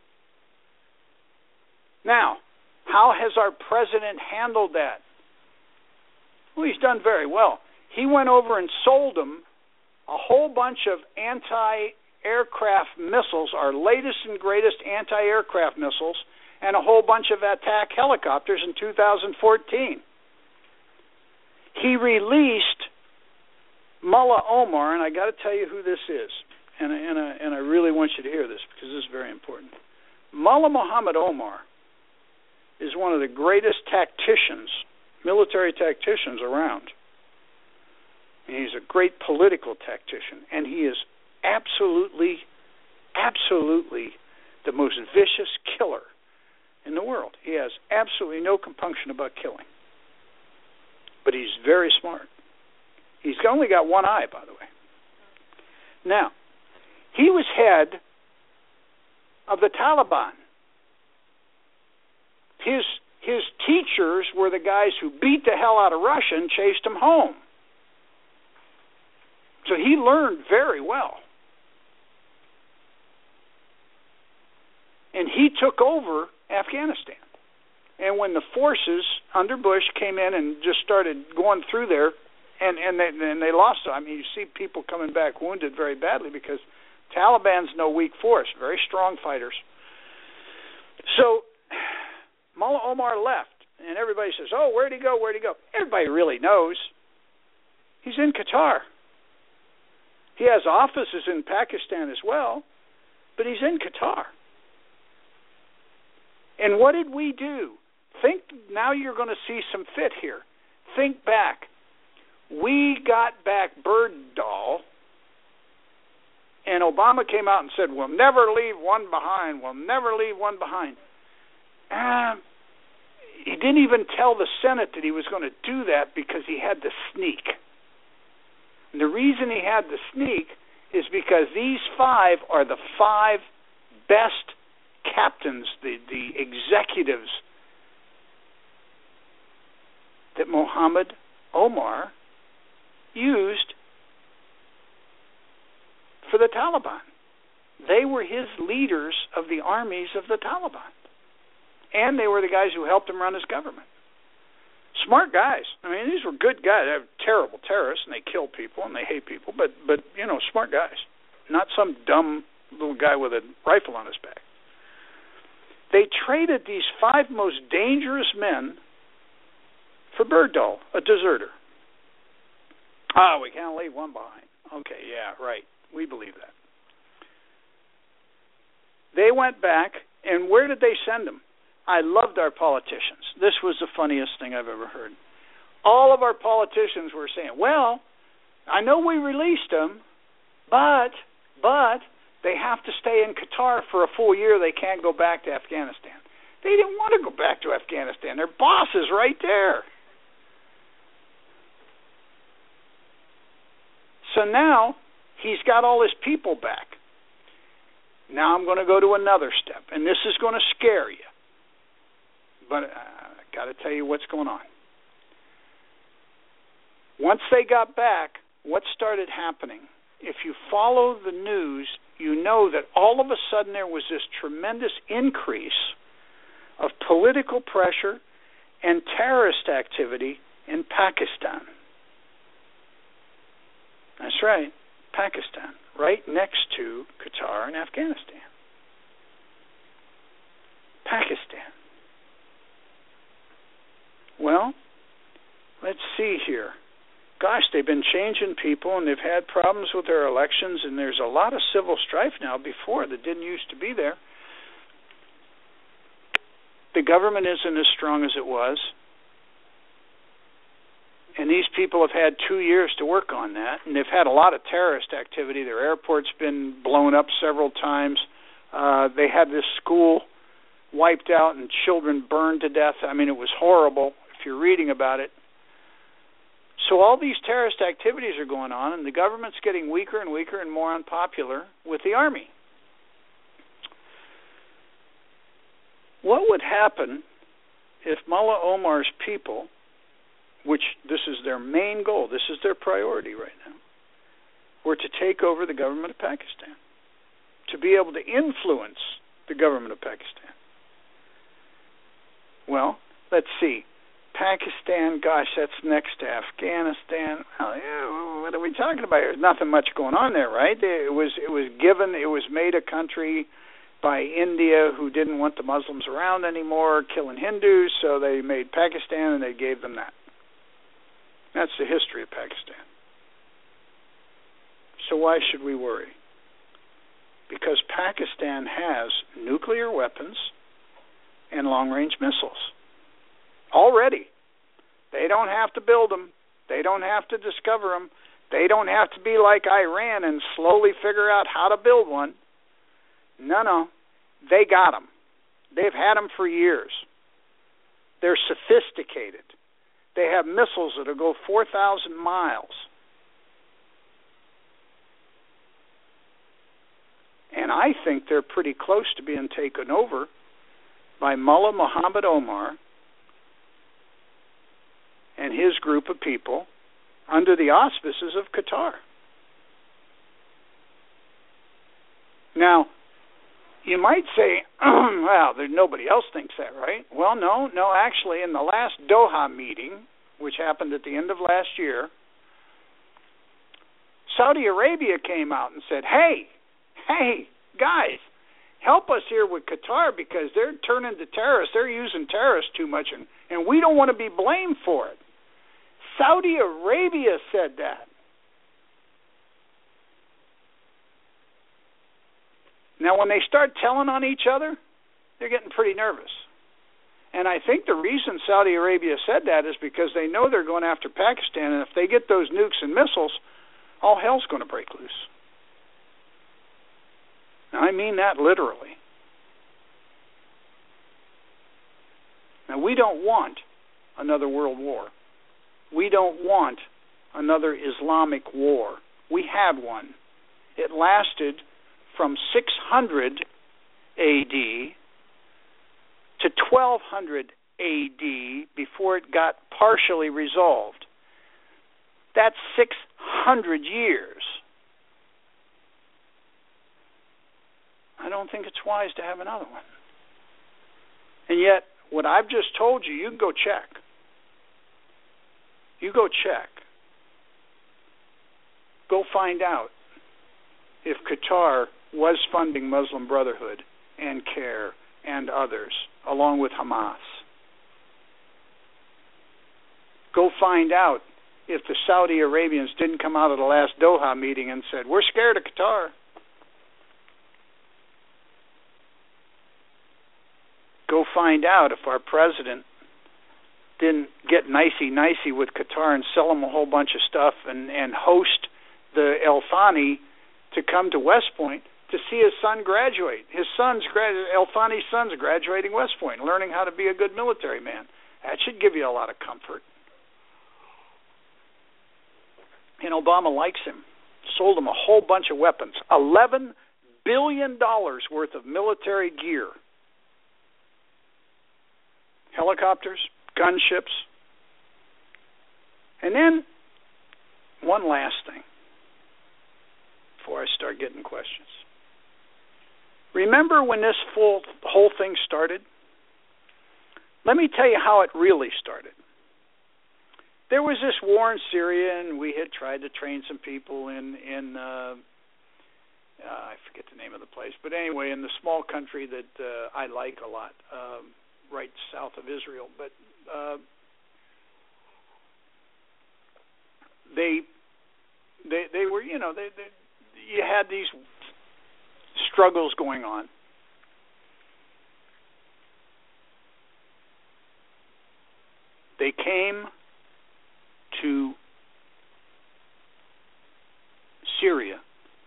Speaker 3: Now, how has our president handled that? Well, he's done very well. He went over and sold them a whole bunch of anti-aircraft missiles, our latest and greatest anti-aircraft missiles, and a whole bunch of attack helicopters in 2014. He released Mullah Omar, and I got to tell you who this is, and I really want you to hear this because this is very important. Mullah Muhammad Omar is one of the greatest tacticians, military tacticians around. And he's a great political tactician, and he is absolutely the most vicious killer in the world. He has absolutely no compunction about killing. But he's very smart. He's only got one eye, by the way. Now, he was head of the Taliban. His teachers were the guys who beat the hell out of Russia and chased him home. So he learned very well. And he took over Afghanistan. And when the forces under Bush came in and just started going through there, and they lost it. I mean, you see people coming back wounded very badly because Taliban's no weak force, very strong fighters. So Mullah Omar left, and everybody says, oh, where'd he go, where'd he go? Everybody really knows. He's in Qatar. He has offices in Pakistan as well, but he's in Qatar. And what did we do? Think, now you're going to see some fit here. Think back. We got back Bergdahl, and Obama came out and said, we'll never leave one behind. We'll never leave one behind. He didn't even tell the Senate that he was going to do that because he had to sneak. And the reason he had to sneak is because these 5 are the 5 best captains, the executives that Mohammed Omar used for the Taliban. They were his leaders of the armies of the Taliban. And they were the guys who helped him run his government. Smart guys. I mean, these were good guys. They're terrible terrorists, and they kill people, and they hate people, but smart guys. Not some dumb little guy with a rifle on his back. They traded these 5 most dangerous men for Bergdahl, a deserter. We can't leave one behind. Okay, yeah, right. We believe that. They went back, and where did they send them? I loved our politicians. This was the funniest thing I've ever heard. All of our politicians were saying, well, I know we released them, but they have to stay in Qatar for a full year. They can't go back to Afghanistan. They didn't want to go back to Afghanistan. Their boss is right there. So now he's got all his people back. Now I'm going to go to another step, and this is going to scare you. But I got to tell you what's going on. Once they got back, what started happening? If you follow the news, you know that all of a sudden there was this tremendous increase of political pressure and terrorist activity in Pakistan. That's right, Pakistan, right next to Qatar and Afghanistan. Pakistan. Well, let's see here. Gosh, they've been changing people, and they've had problems with their elections, and there's a lot of civil strife now before that didn't used to be there. The government isn't as strong as it was, and these people have had 2 years to work on that, and they've had a lot of terrorist activity. Their airport's been blown up several times. They had this school wiped out and children burned to death. I mean, it was horrible if you're reading about it. So all these terrorist activities are going on, and the government's getting weaker and weaker and more unpopular with the army. What would happen if Mullah Omar's people, which this is their main goal, this is their priority right now, were to take over the government of Pakistan, to be able to influence the government of Pakistan? Well, let's see. Pakistan, gosh, that's next to Afghanistan. What are we talking about? There's nothing much going on there, right? It was made a country by India, who didn't want the Muslims around anymore, killing Hindus, so they made Pakistan and they gave them that. That's the history of Pakistan. So why should we worry? Because Pakistan has nuclear weapons and long-range missiles. Already. They don't have to build them. They don't have to discover them. They don't have to be like Iran and slowly figure out how to build one. No. They got them. They've had them for years. They're sophisticated. They have missiles that'll go 4,000 miles. And I think they're pretty close to being taken over by Mullah Muhammad Omar and his group of people under the auspices of Qatar. Now, you might say, well, nobody else thinks that, right? Well, no, actually, in the last Doha meeting, which happened at the end of last year, Saudi Arabia came out and said, hey, guys, help us here with Qatar because they're turning to terrorists. They're using terrorists too much, and we don't want to be blamed for it. Saudi Arabia said that. Now, when they start telling on each other, they're getting pretty nervous. And I think the reason Saudi Arabia said that is because they know they're going after Pakistan, and if they get those nukes and missiles, all hell's going to break loose. Now, I mean that literally. Now, we don't want another world war. We don't want another Islamic war. We had one. It lasted from 600 AD to 1200 AD before it got partially resolved. That's 600 years. I don't think it's wise to have another one. And yet, what I've just told you, you can go check. You go check. Go find out if Qatar was funding Muslim Brotherhood and CARE and others, along with Hamas. Go find out if the Saudi Arabians didn't come out of the last Doha meeting and said, we're scared of Qatar. Go find out if our president didn't get nicey-nicey with Qatar and sell them a whole bunch of stuff and host the El Thani to come to West Point to see his son graduate. El Thani's son's graduating West Point, learning how to be a good military man. That should give you a lot of comfort. And Obama likes him. Sold him a whole bunch of weapons. $11 billion worth of military gear. Helicopters, gunships. And then, one last thing before I start getting questions. Remember when this whole thing started? Let me tell you how it really started. There was this war in Syria, and we had tried to train some people in I forget the name of the place, but anyway, in the small country that I like a lot, right south of Israel. But they were, you had these struggles going on. They came to Syria,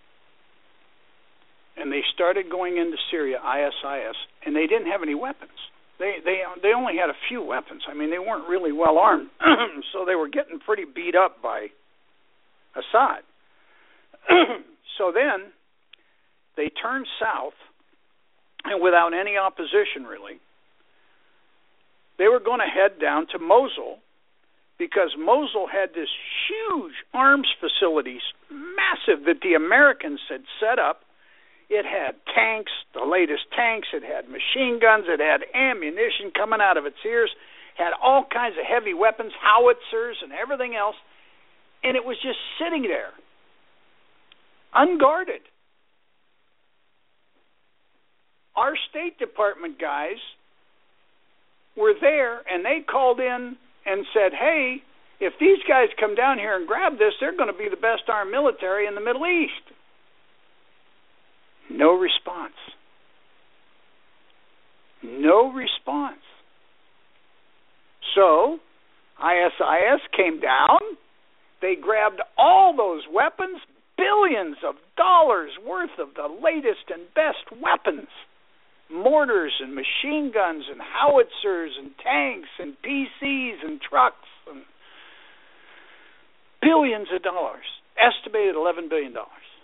Speaker 3: and they started going into Syria, ISIS, and they didn't have any weapons. They only had a few weapons. I mean, they weren't really well armed, so they were getting pretty beat up by Assad. So then they turned south, and without any opposition, really, they were going to head down to Mosul, because Mosul had this huge arms facilities, massive, that the Americans had set up. It had tanks, the latest tanks. It had machine guns. It had ammunition coming out of its ears. Had all kinds of heavy weapons, howitzers, and everything else. And it was just sitting there, unguarded. Our State Department guys were there, and they called in and said, hey, if these guys come down here and grab this, they're going to be the best armed military in the Middle East. No response. No response. So, ISIS came down. They grabbed all those weapons, billions of dollars worth of the latest and best weapons. Mortars and machine guns and howitzers and tanks and PCs and trucks and billions of dollars, estimated $11 billion.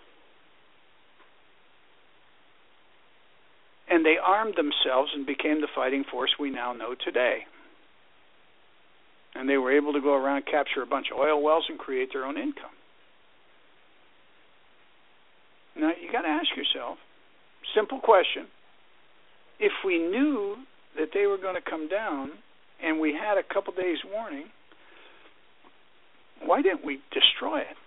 Speaker 3: And they armed themselves and became the fighting force we now know today. And they were able to go around and capture a bunch of oil wells and create their own income. Now, you got to ask yourself, simple question. If we knew that they were going to come down and we had a couple days warning, why didn't we destroy it?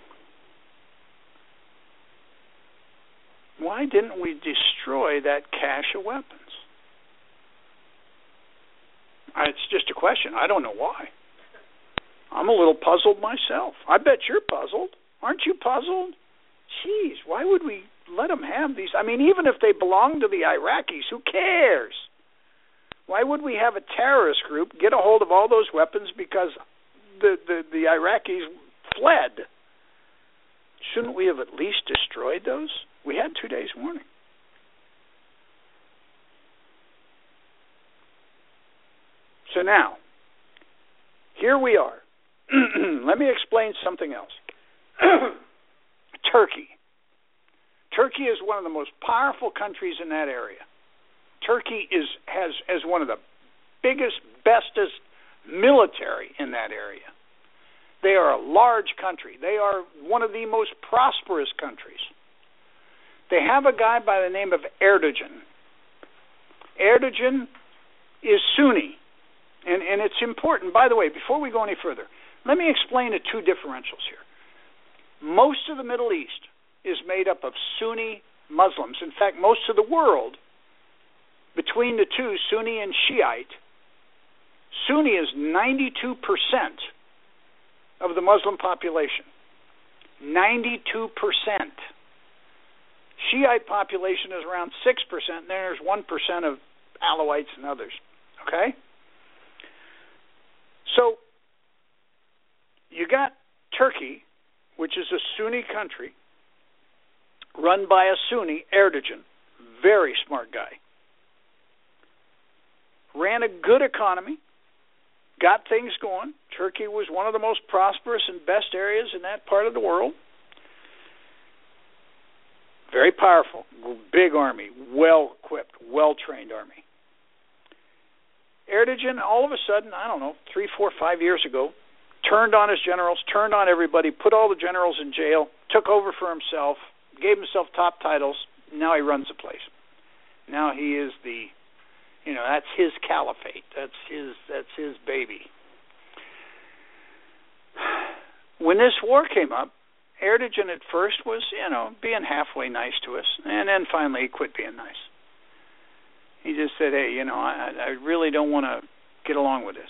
Speaker 3: Why didn't we destroy that cache of weapons? It's just a question. I don't know why. I'm a little puzzled myself. I bet you're puzzled. Aren't you puzzled? Jeez, why would we let them have these? I mean, even if they belong to the Iraqis, who cares? Why would we have a terrorist group get a hold of all those weapons because the Iraqis fled? Shouldn't we have at least destroyed those? We had 2 days warning. So now, here we are. Let me explain something else. Turkey. Turkey is one of the most powerful countries in that area. Turkey has one of the biggest, bestest military in that area. They are a large country. They are one of the most prosperous countries. They have a guy by the name of Erdogan. Erdogan is Sunni. And it's important. By the way, before we go any further, let me explain the two differentials here. Most of the Middle East is made up of Sunni Muslims. In fact, most of the world, between the two, Sunni and Shiite, Sunni is 92% of the Muslim population. 92%. Shiite population is around 6%, and there's 1% of Alawites and others. Okay? So, you got Turkey, which is a Sunni country, run by a Sunni, Erdogan, very smart guy. Ran a good economy, got things going. Turkey was one of the most prosperous and best areas in that part of the world. Very powerful, big army, well-equipped, well-trained army. Erdogan, all of a sudden, I don't know, 3, 4, 5 years ago, turned on his generals, turned on everybody, put all the generals in jail, took over for himself, gave himself top titles. Now he runs the place. Now he is that's his caliphate. That's his baby. When this war came up, Erdogan at first was, being halfway nice to us, and then finally he quit being nice. He just said, hey, I really don't want to get along with this.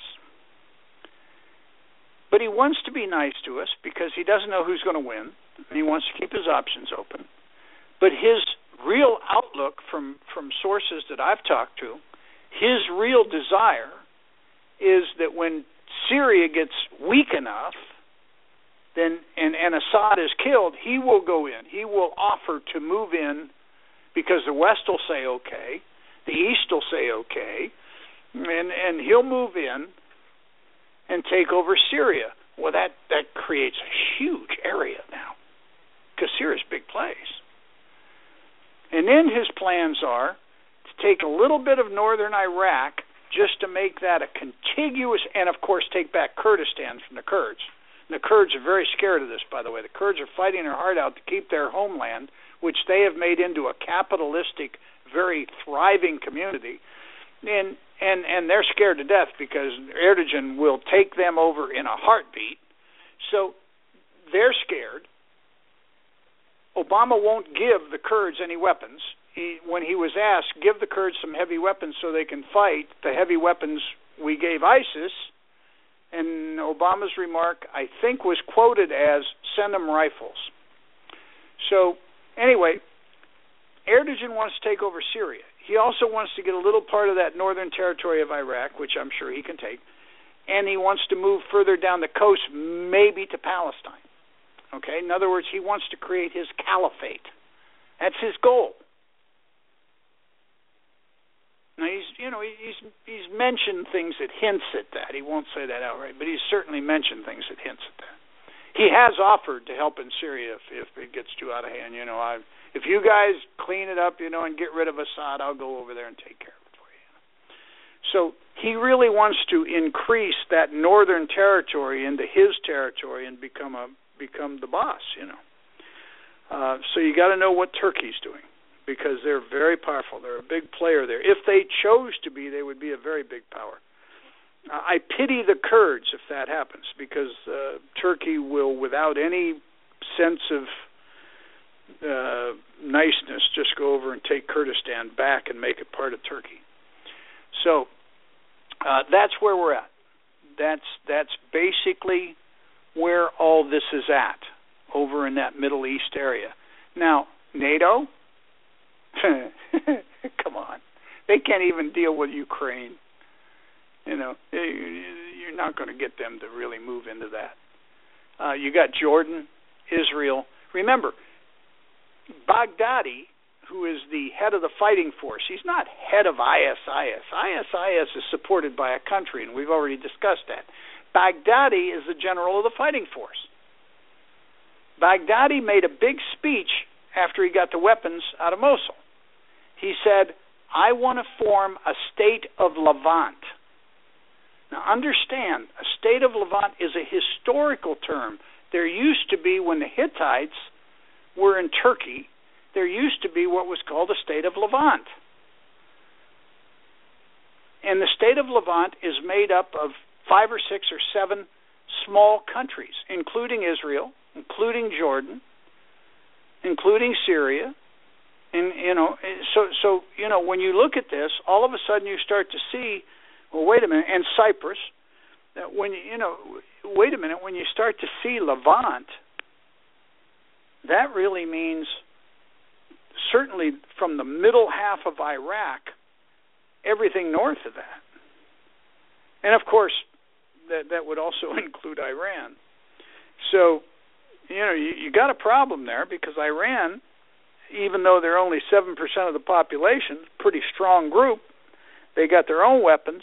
Speaker 3: But he wants to be nice to us because he doesn't know who's going to win, and he wants to keep his options open. But his real outlook from sources that I've talked to, his real desire is that when Syria gets weak enough, then and Assad is killed, he will go in. He will offer to move in because the West will say okay, the East will say okay, and he'll move in and take over Syria. Well, that creates a huge area now because Syria's a big place. And then his plans are to take a little bit of northern Iraq just to make that a contiguous, and of course take back Kurdistan from the Kurds. And the Kurds are very scared of this, by the way. The Kurds are fighting their heart out to keep their homeland, which they have made into a capitalistic, very thriving community. And they're scared to death because Erdogan will take them over in a heartbeat. So they're scared. Obama won't give the Kurds any weapons. When he was asked, give the Kurds some heavy weapons so they can fight, the heavy weapons we gave ISIS, and Obama's remark, I think, was quoted as, send them rifles. So, anyway, Erdogan wants to take over Syria. He also wants to get a little part of that northern territory of Iraq, which I'm sure he can take, and he wants to move further down the coast, maybe to Palestine. Okay? In other words, he wants to create his caliphate. That's his goal. Now, he's mentioned things that hints at that. He won't say that outright, but he's certainly mentioned things that hints at that. He has offered to help in Syria if it gets too out of hand. If you guys clean it up, and get rid of Assad, I'll go over there and take care of it for you. So he really wants to increase that northern territory into his territory and become the boss. So you got to know what Turkey's doing, because they're very powerful. They're a big player there. If they chose to be, they would be a very big power. I pity the Kurds if that happens, because Turkey will, without any sense of niceness, just go over and take Kurdistan back and make it part of Turkey. So that's where we're at. That's basically where all this is at, over in that Middle East area. Now, NATO, come on. They can't even deal with Ukraine. You're not going to get them to really move into that. You got Jordan, Israel. Remember, Baghdadi, who is the head of the fighting force, he's not head of ISIS. ISIS is supported by a country, and we've already discussed that. Baghdadi is the general of the fighting force. Baghdadi made a big speech after he got the weapons out of Mosul. He said, I want to form a state of Levant. Now understand, a state of Levant is a historical term. There used to be, when the Hittites were in Turkey, there used to be what was called a state of Levant. And the state of Levant is made up of 5 or 6 or 7 small countries, including Israel, including Jordan, including Syria. And so when you look at this, all of a sudden you start to see, well, wait a minute, and Cyprus. That when wait a minute, when you start to see Levant, that really means certainly from the middle half of Iraq, everything north of that. And of course, that would also include Iran. So, you got a problem there, because Iran, even though they're only 7% of the population, pretty strong group, they got their own weapons,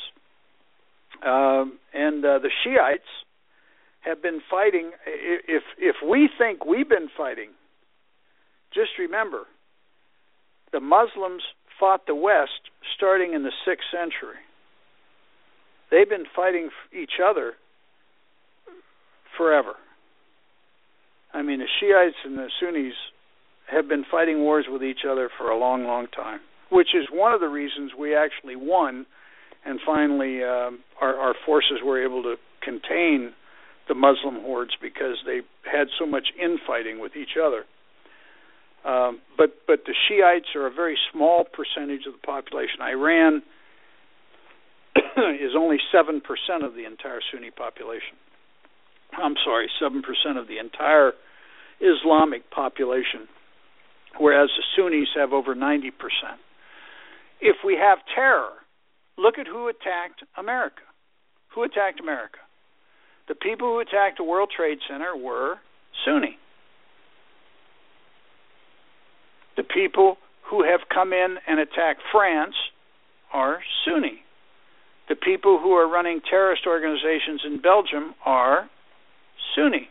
Speaker 3: and the Shiites have been fighting. If we think we've been fighting, just remember, the Muslims fought the West starting in the 6th century. They've been fighting each other forever. I mean, the Shiites and the Sunnis have been fighting wars with each other for a long, long time, which is one of the reasons we actually won, and finally our forces were able to contain the Muslim hordes, because they had so much infighting with each other. But the Shiites are a very small percentage of the population. Iran is only 7% of the entire Sunni population. I'm sorry, 7% of the entire Islamic population, whereas the Sunnis have over 90%. If we have terror, look at who attacked America. Who attacked America? The people who attacked the World Trade Center were Sunni. The people who have come in and attacked France are Sunni. The people who are running terrorist organizations in Belgium are Sunni.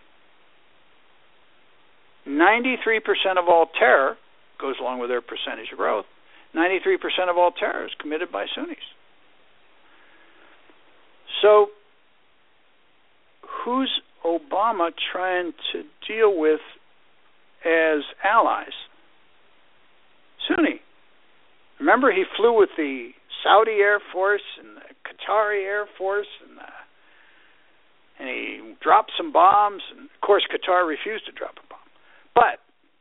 Speaker 3: 93% of all terror, goes along with their percentage of growth, 93% of all terror is committed by Sunnis. So, who's Obama trying to deal with as allies? Sunni. Remember, he flew with the Saudi Air Force and the Qatari Air Force, and he dropped some bombs, and of course Qatar refused to drop a bomb. But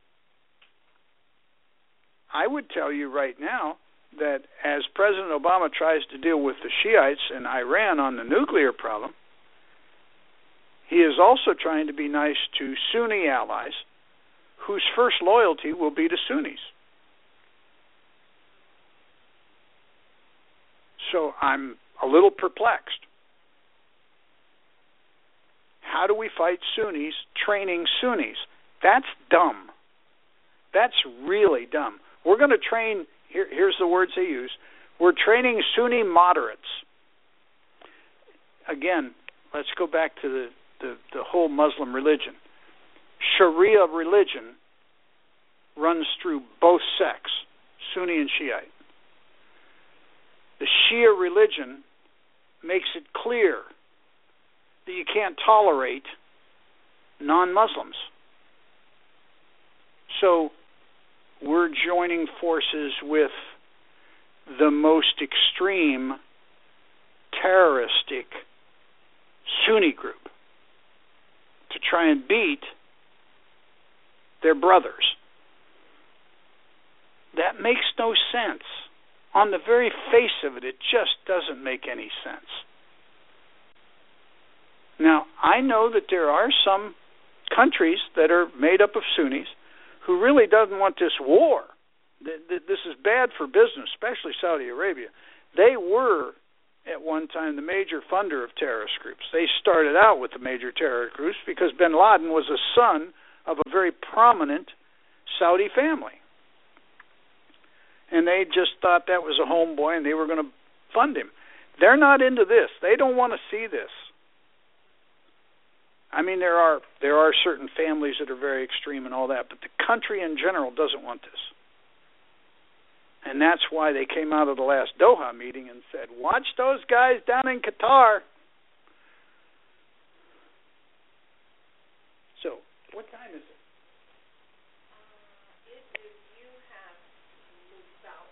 Speaker 3: I would tell you right now that as President Obama tries to deal with the Shiites and Iran on the nuclear problem, he is also trying to be nice to Sunni allies whose first loyalty will be to Sunnis. So I'm a little perplexed. How do we fight Sunnis training Sunnis? That's dumb. That's really dumb. We're going to train, here's the words they use, we're training Sunni moderates. Again, let's go back to the whole Muslim religion. Sharia religion runs through both sects, Sunni and Shiite. The Shia religion makes it clear that you can't tolerate non-Muslims. So we're joining forces with the most extreme terroristic Sunni group to try and beat their brothers. That makes no sense. On the very face of it, it just doesn't make any sense. Now, I know that there are some countries that are made up of Sunnis who really doesn't want this war. This is bad for business, especially Saudi Arabia. They were, at one time, the major funder of terrorist groups. They started out with the major terrorist groups because bin Laden was a son of a very prominent Saudi family. And they just thought that was a homeboy and they were going to fund him. They're not into this. They don't want to see this. I mean, there are certain families that are very extreme and all that, but the country in general doesn't want this. And that's why they came out of the last Doha meeting and said, watch those guys down in Qatar. What time is it?
Speaker 2: It is, you have about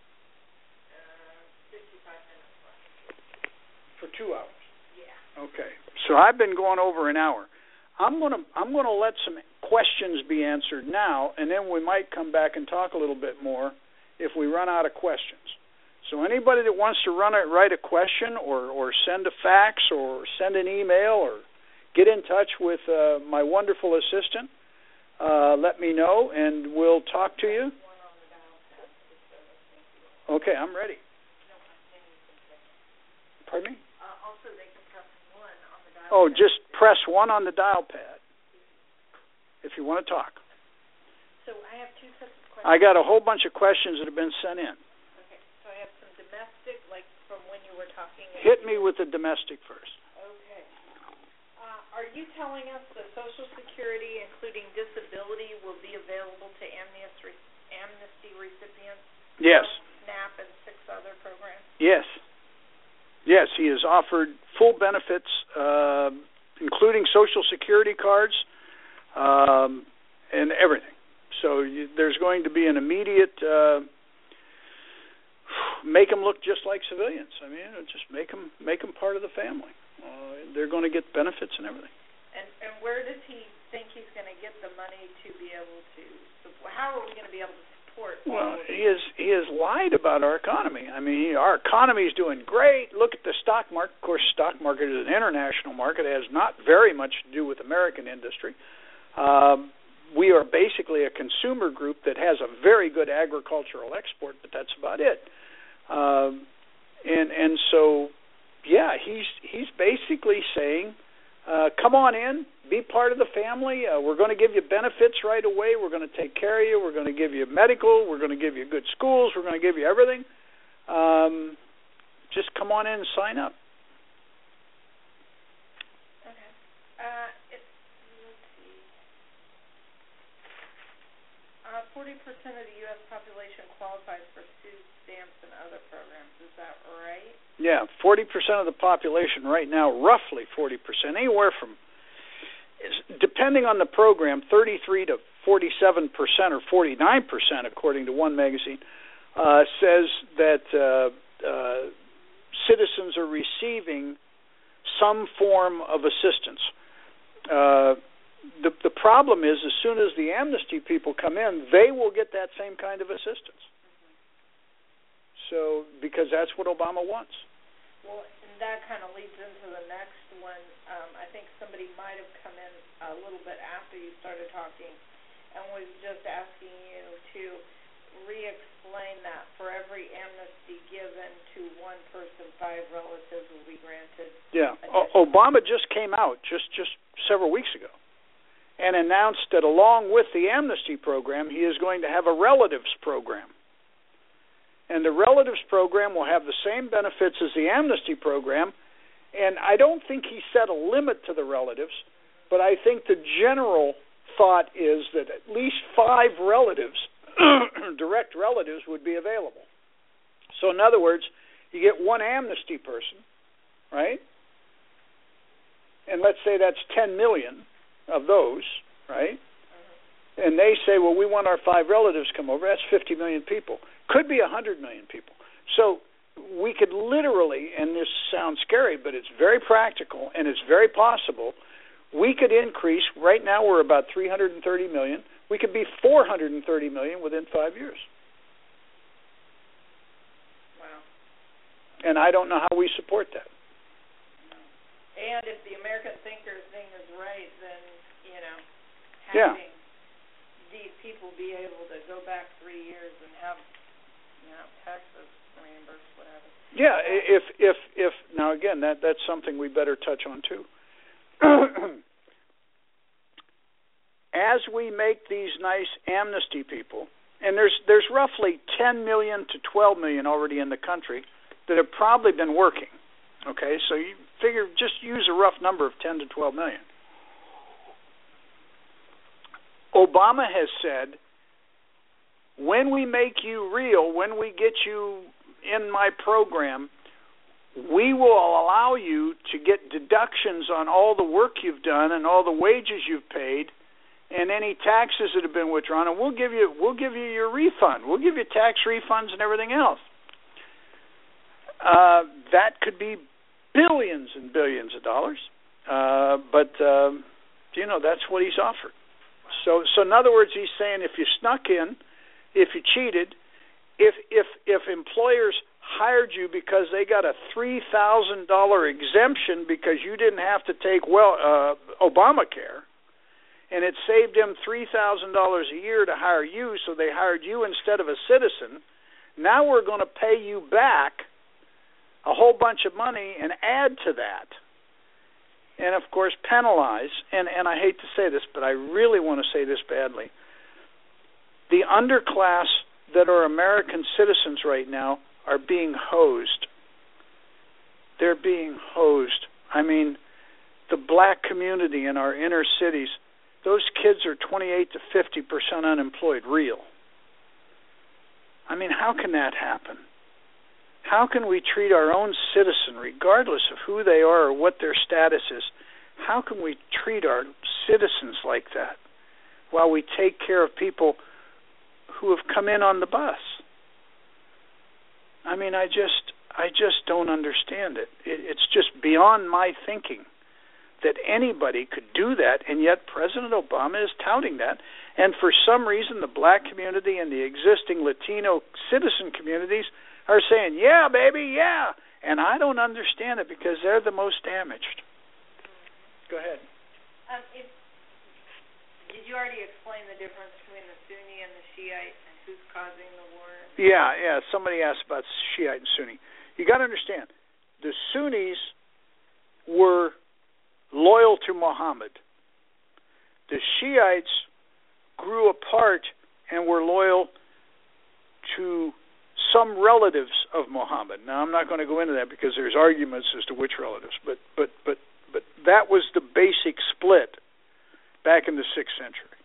Speaker 2: 55 minutes left.
Speaker 3: For 2 hours.
Speaker 2: Yeah.
Speaker 3: Okay. So I've been going over an hour. I'm gonna let some questions be answered now, and then we might come back and talk a little bit more if we run out of questions. So anybody that wants to write a question or send a fax or send an email or get in touch with my wonderful assistant, let me know, and we'll talk to you. Okay, I'm ready. Pardon me?
Speaker 2: Also, they can press 1 on the dial pad.
Speaker 3: Oh, just press 1 on the dial pad if you want to talk.
Speaker 2: So I have 2 sets of questions.
Speaker 3: I got a whole bunch of questions that have been sent in.
Speaker 2: Okay, so I have some domestic, like from when you were talking.
Speaker 3: Hit me with the domestic first.
Speaker 2: Okay. Are you telling us that Social Security, including disability, will be available to amnesty recipients?
Speaker 3: Yes.
Speaker 2: SNAP and 6 other programs?
Speaker 3: Yes. Yes, he has offered full benefits, including Social Security cards and everything. So there's going to be an immediate make them look just like civilians. I mean, just make them part of the family. They're going to get benefits and everything.
Speaker 2: And where does he think he's going to get the money to be able to? How are we going to be able to support?
Speaker 3: Well, he has lied about our economy. I mean, our economy is doing great. Look at the stock market. Of course, stock market is an international market. It has not very much to do with American industry. We are basically a consumer group that has a very good agricultural export, but that's about it. And so, yeah, he's basically saying, come on in, be part of the family. We're going to give you benefits right away. We're going to take care of you. We're going to give you medical. We're going to give you good schools. We're going to give you everything. Just come on in and sign up.
Speaker 2: Okay. Let's see. 40% of the U.S. population qualifies for food stamps and other programs. Is that right?
Speaker 3: Yeah, 40% of the population right now, roughly 40%, anywhere from, depending on the program, 33 to 47% or 49%, according to one magazine, says that citizens are receiving some form of assistance. The problem is, as soon as the amnesty people come in, they will get that same kind of assistance. So, because that's what Obama wants.
Speaker 2: Well, and that kind of leads into the next one. I think somebody might have come in a little bit after you started talking and was just asking you to re-explain that for every amnesty given to one person, 5 relatives will be granted.
Speaker 3: Yeah, Obama just came out just several weeks ago and announced that along with the amnesty program, he is going to have a relatives program. And the relatives program will have the same benefits as the amnesty program. And I don't think he set a limit to the relatives, but I think the general thought is that at least 5 relatives, direct relatives, would be available. So in other words, you get one amnesty person, right? And let's say that's 10 million of those, right? And they say, well, we want our 5 relatives to come over. That's 50 million people. Could be 100 million people. So we could literally, and this sounds scary, but it's very practical and it's very possible, we could increase, right now we're about 330 million, we could be 430 million within 5 years.
Speaker 2: Wow.
Speaker 3: And I don't know how we support that.
Speaker 2: And if the American Thinker thing is right, then, having these people be able to go back 3 years and have, taxes reimbursed, whatever.
Speaker 3: Yeah, if now again, that's something we better touch on too. As we make these nice amnesty people, and there's roughly 10 million to 12 million already in the country that have probably been working. Okay, so you figure, just use a rough number of 10 to 12 million. Obama has said, when we make you real, when we get you in my program, we will allow you to get deductions on all the work you've done and all the wages you've paid, and any taxes that have been withdrawn, and we'll give you your refund. We'll give you tax refunds and everything else. That could be billions and billions of dollars, but that's what he's offered. So in other words, he's saying if you snuck in, if you cheated, if employers hired you because they got a $3,000 exemption because you didn't have to take Obamacare, and it saved them $3,000 a year to hire you, so they hired you instead of a citizen. Now we're going to pay you back a whole bunch of money and add to that. And, of course, penalize, and I hate to say this, but I really want to say this badly. The underclass that are American citizens right now are being hosed. They're being hosed. I mean, the black community in our inner cities, those kids are 28 to 50% unemployed, real. I mean, how can that happen? How can we treat our own citizen, regardless of who they are or what their status is, how can we treat our citizens like that while we take care of people who have come in on the bus? I mean, I just don't understand it. It's just beyond my thinking that anybody could do that, and yet President Obama is touting that. And for some reason, the black community and the existing Latino citizen communities are saying, yeah, baby, yeah. And I don't understand it because they're the most damaged. Go ahead.
Speaker 2: Did you already explain the difference between the Sunni and the Shiite and who's causing the war?
Speaker 3: Yeah. Somebody asked about Shiite and Sunni. You got to understand, the Sunnis were loyal to Muhammad. The Shiites grew apart and were loyal to some relatives of Muhammad. Now, I'm not going to go into that because there's arguments as to which relatives, but that was the basic split back in the 6th century.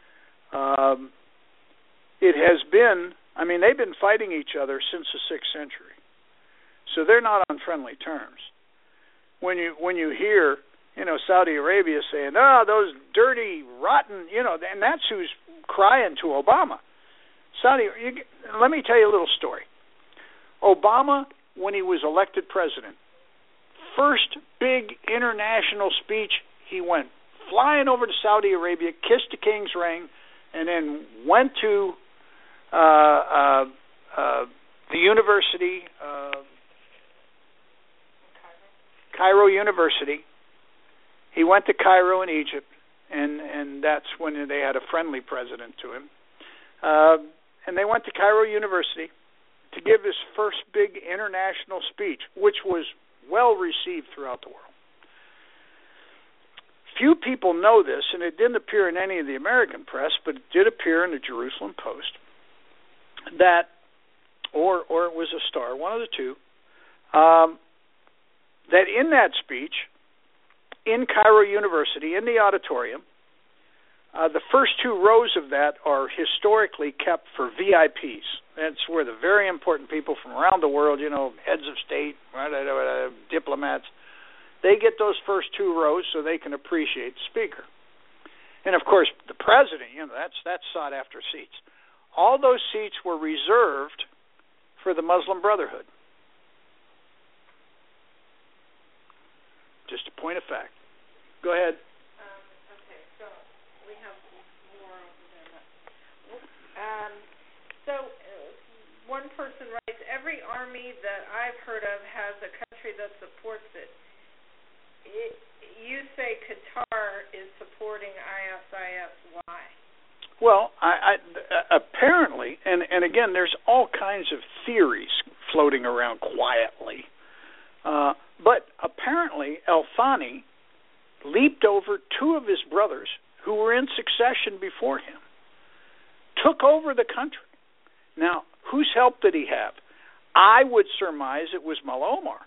Speaker 3: It has been, I mean, they've been fighting each other since the 6th century, so they're not on friendly terms. When you hear, Saudi Arabia saying, those dirty, rotten, and that's who's crying to Obama. Let me tell you a little story. Obama, when he was elected president, first big international speech, he went flying over to Saudi Arabia, kissed the king's ring, and then went to the university, Cairo University. He went to Cairo in Egypt, and that's when they had a friendly president to him. And they went to Cairo University to give his first big international speech, which was well received throughout the world. Few people know this, and it didn't appear in any of the American press, but it did appear in the Jerusalem Post, that, or it was a Star, one of the two, that in that speech, in Cairo University, in the auditorium, the first two rows of that are historically kept for VIPs. That's where the very important people from around the world, heads of state, diplomats, they get those first two rows so they can appreciate the speaker. And, of course, the president, that's sought-after seats. All those seats were reserved for the Muslim Brotherhood. Just a point of fact. Go ahead.
Speaker 2: Okay, so we have more than that. One person writes, every army that I've heard of has a country that supports it. You say Qatar is supporting ISIS. Why?
Speaker 3: Well, I apparently, and again, there's all kinds of theories floating around quietly, but apparently El-Thani leaped over two of his brothers who were in succession before him, took over the country. Now, whose help did he have? I would surmise it was Mullah Omar.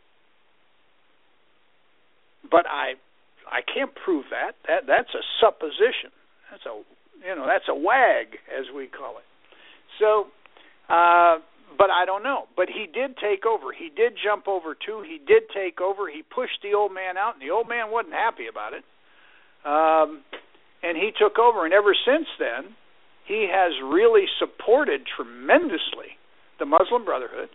Speaker 3: But I can't prove that. That's a supposition. That's a wag, as we call it. So, but I don't know. But he did take over. He did jump over two. He did take over. He pushed the old man out, and the old man wasn't happy about it. and he took over. And ever since then, he has really supported tremendously the Muslim Brotherhood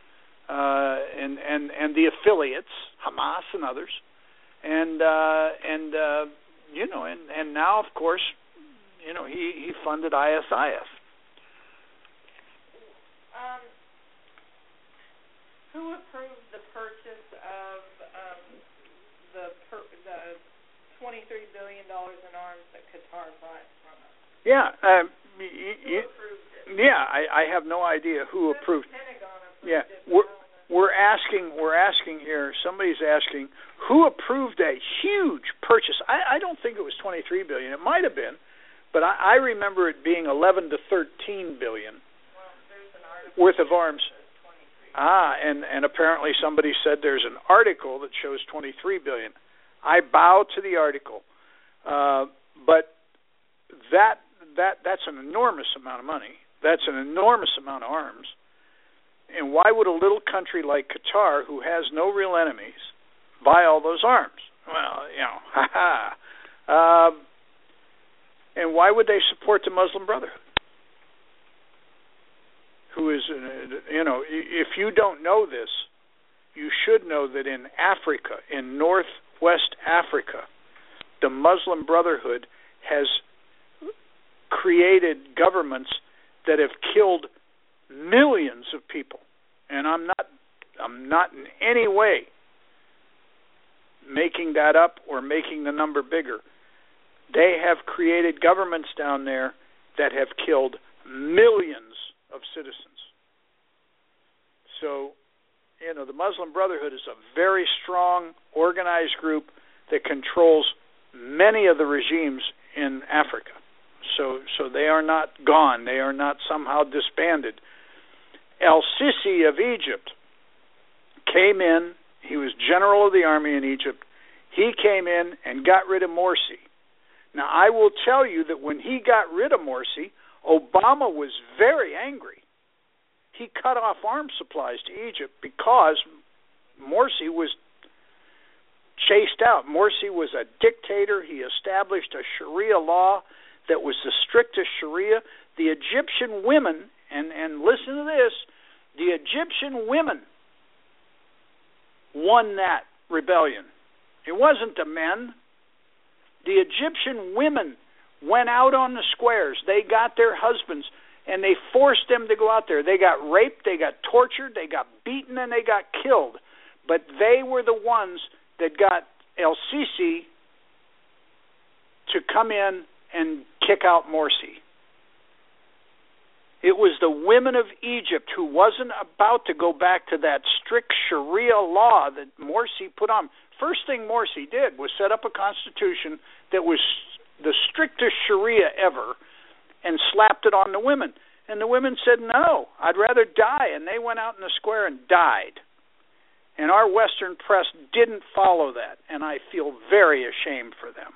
Speaker 3: and the affiliates, Hamas and others, and now, of course, he funded ISIS.
Speaker 2: Who approved the purchase of the $23 billion in arms that Qatar bought from us?
Speaker 3: Yeah,
Speaker 2: who approved it?
Speaker 3: Yeah, I have no idea who approved.
Speaker 2: The Pentagon approved
Speaker 3: it.
Speaker 2: Yeah,
Speaker 3: we're asking here. Somebody's asking who approved a huge purchase. I don't think it was $23 billion. It might have been, but I remember it being $11 to $13 billion worth of arms. And apparently somebody said there's an article that shows $23 billion. I bow to the article, but that's an enormous amount of money. That's an enormous amount of arms. And why would a little country like Qatar, who has no real enemies, buy all those arms? Well, and why would they support the Muslim Brotherhood? Who is, if you don't know this, you should know that in Africa, in northwest Africa, the Muslim Brotherhood has created governments that have killed millions of people. And I'm not in any way making that up or making the number bigger. They have created governments down there that have killed millions of citizens. So, the Muslim Brotherhood is a very strong, organized group that controls many of the regimes in Africa. So they are not gone. They are not somehow disbanded. El-Sisi of Egypt came in. He was general of the army in Egypt. He came in and got rid of Morsi. Now, I will tell you that when he got rid of Morsi, Obama was very angry. He cut off arms supplies to Egypt because Morsi was chased out. Morsi was a dictator. He established a Sharia law that was the strictest Sharia. The Egyptian women, and listen to this, the Egyptian women won that rebellion. It wasn't the men. The Egyptian women went out on the squares. They got their husbands, and they forced them to go out there. They got raped, they got tortured, they got beaten, and they got killed. But they were the ones that got El-Sisi to come in and kick out Morsi. It was the women of Egypt who wasn't about to go back to that strict Sharia law that Morsi put on. First thing Morsi did was set up a constitution that was the strictest Sharia ever and slapped it on the women. And the women said, no, I'd rather die. And they went out in the square and died. And our Western press didn't follow that. And I feel very ashamed for them.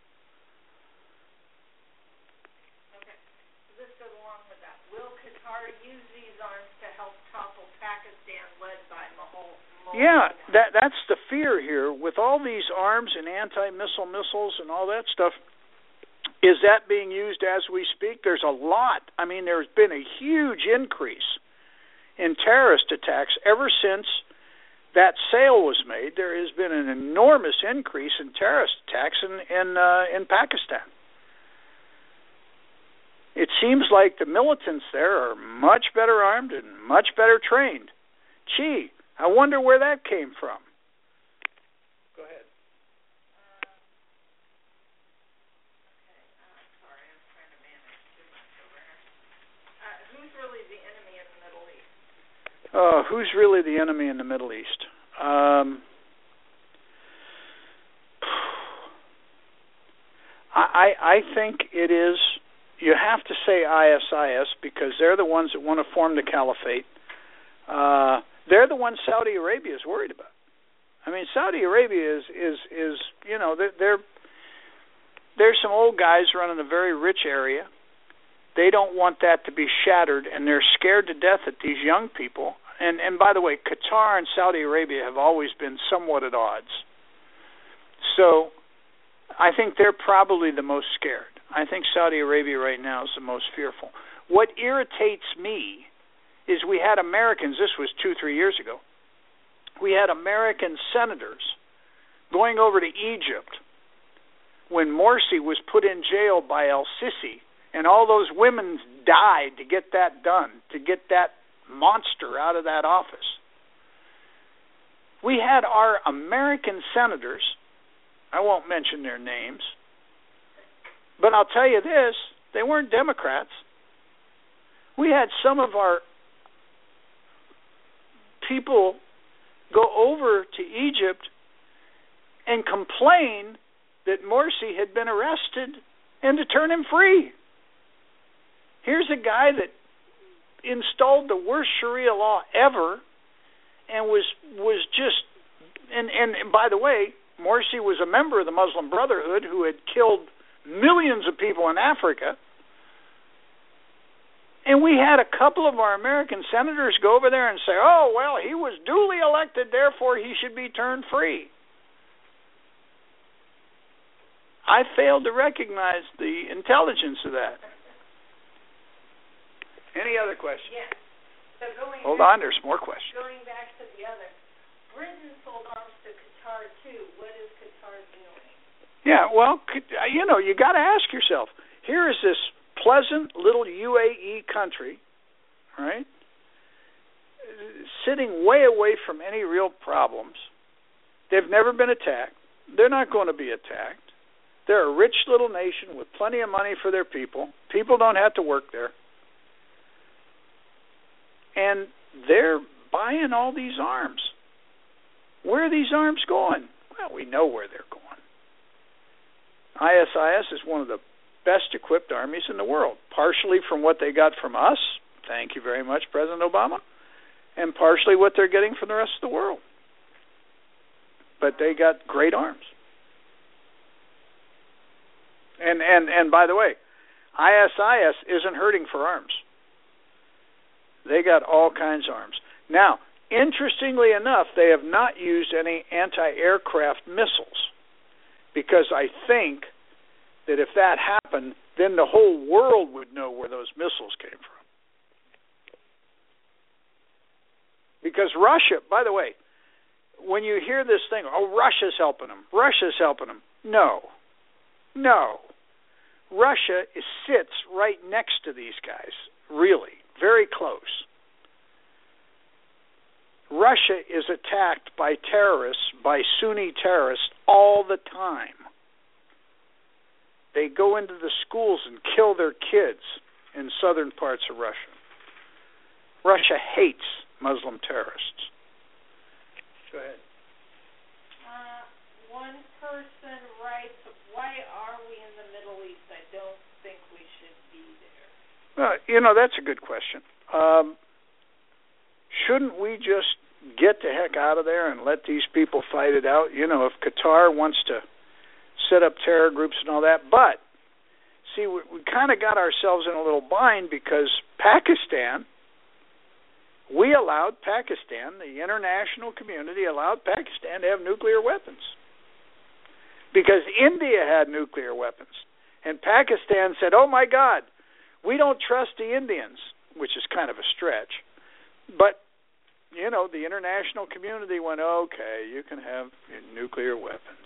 Speaker 2: Okay. So this goes along with that. Will Qatar use these arms to help topple Pakistan led by Mahmoud?
Speaker 3: Yeah, that's the fear here. With all these arms and anti-missile missiles and all that stuff, is that being used as we speak? There's a lot. I mean, there's been a huge increase in terrorist attacks ever since that sale was made. There has been an enormous increase in terrorist attacks in Pakistan. It seems like the militants there are much better armed and much better trained. Gee, I wonder where that came from. Go ahead. Who's really the enemy in the Middle East? I think it is, you have to say ISIS because they're the ones that want to form the caliphate. They're the ones Saudi Arabia is worried about. I mean, Saudi Arabia is there's some old guys running a very rich area. They don't want that to be shattered, and they're scared to death at these young people. And by the way, Qatar and Saudi Arabia have always been somewhat at odds. So I think they're probably the most scared. I think Saudi Arabia right now is the most fearful. What irritates me is we had Americans, this was 2-3 years ago, we had American senators going over to Egypt when Morsi was put in jail by El-Sisi, and all those women died to get that done, to get that monster out of that office. We had our American senators, I won't mention their names, but I'll tell you this, they weren't Democrats. We had some of our people go over to Egypt and complain that Morsi had been arrested and to turn him free. Here's a guy that installed the worst Sharia law ever and was just, and by the way, Morsi was a member of the Muslim Brotherhood who had killed millions of people in Africa. And we had a couple of our American senators go over there and say, oh, well, he was duly elected, therefore he should be turned free. I failed to recognize the intelligence of that. Any other questions?
Speaker 2: Yes. So
Speaker 3: Hold on, there's more questions.
Speaker 2: Going back to the other, Britain sold arms to Qatar too. What is Qatar doing?
Speaker 3: Yeah, well, you got to ask yourself. Here is this pleasant little UAE country, right, sitting way away from any real problems. They've never been attacked. They're not going to be attacked. They're a rich little nation with plenty of money for their people. People don't have to work there. And they're buying all these arms. Where are these arms going? Well, we know where they're going. ISIS is one of the best equipped armies in the world, partially from what they got from us, thank you very much, President Obama, and partially what they're getting from the rest of the world. But they got great arms. And by the way, ISIS isn't hurting for arms. They got all kinds of arms. Now, interestingly enough, they have not used any anti-aircraft missiles, because I think that if that happened, then the whole world would know where those missiles came from. Because Russia, by the way, when you hear this thing, oh, Russia's helping them, No. Russia sits right next to these guys, really, very close. Russia is attacked by terrorists, by Sunni terrorists, all the time. They go into the schools and kill their kids in southern parts of Russia. Russia hates Muslim terrorists. Go ahead.
Speaker 2: One person writes, why are we in the Middle East? I don't think we should be there.
Speaker 3: That's a good question. Shouldn't we just get the heck out of there and let these people fight it out? If Qatar wants to set up terror groups and all that. But, see, we kind of got ourselves in a little bind because Pakistan, the international community allowed Pakistan to have nuclear weapons. Because India had nuclear weapons. And Pakistan said, oh my God, we don't trust the Indians, which is kind of a stretch. But, the international community went, okay, you can have nuclear weapons,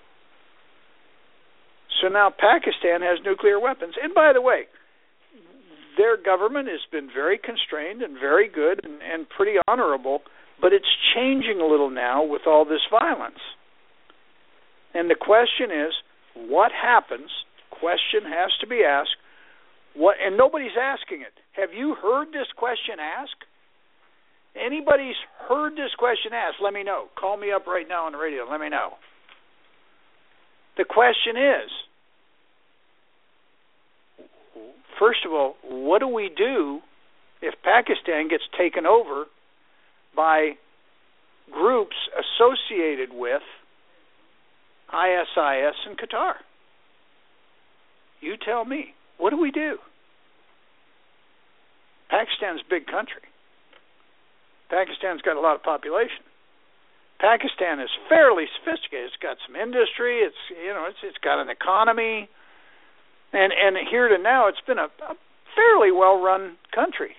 Speaker 3: So now Pakistan has nuclear weapons. And by the way, their government has been very constrained and very good and pretty honorable, but it's changing a little now with all this violence. And the question is, what happens? Question has to be asked. And nobody's asking it. Have you heard this question asked? Anybody's heard this question asked? Let me know. Call me up right now on the radio. Let me know. The question is, first of all, what do we do if Pakistan gets taken over by groups associated with ISIS and Qatar? You tell me. What do we do? Pakistan's a big country. Pakistan's got a lot of population. Pakistan is fairly sophisticated. It's got some industry. It's got an economy, and here to now, it's been a fairly well-run country.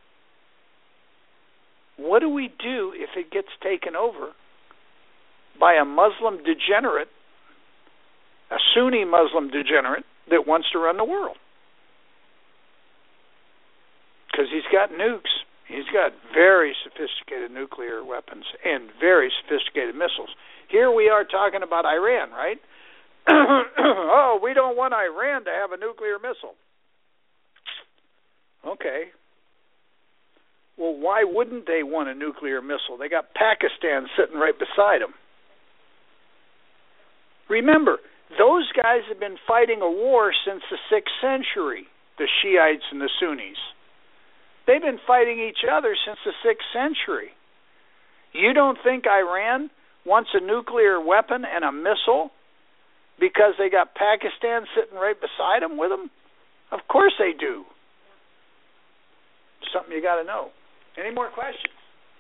Speaker 3: What do we do if it gets taken over by a Muslim degenerate, a Sunni Muslim degenerate that wants to run the world? Because he's got nukes. He's got very sophisticated nuclear weapons and very sophisticated missiles. Here we are talking about Iran, right? Oh, we don't want Iran to have a nuclear missile. Okay. Well, why wouldn't they want a nuclear missile? They got Pakistan sitting right beside them. Remember, those guys have been fighting a war since the 6th century, the Shiites and the Sunnis. They've been fighting each other since the 6th century. You don't think Iran wants a nuclear weapon and a missile because they got Pakistan sitting right beside them with them? Of course they do. Something you got to know. Any more questions?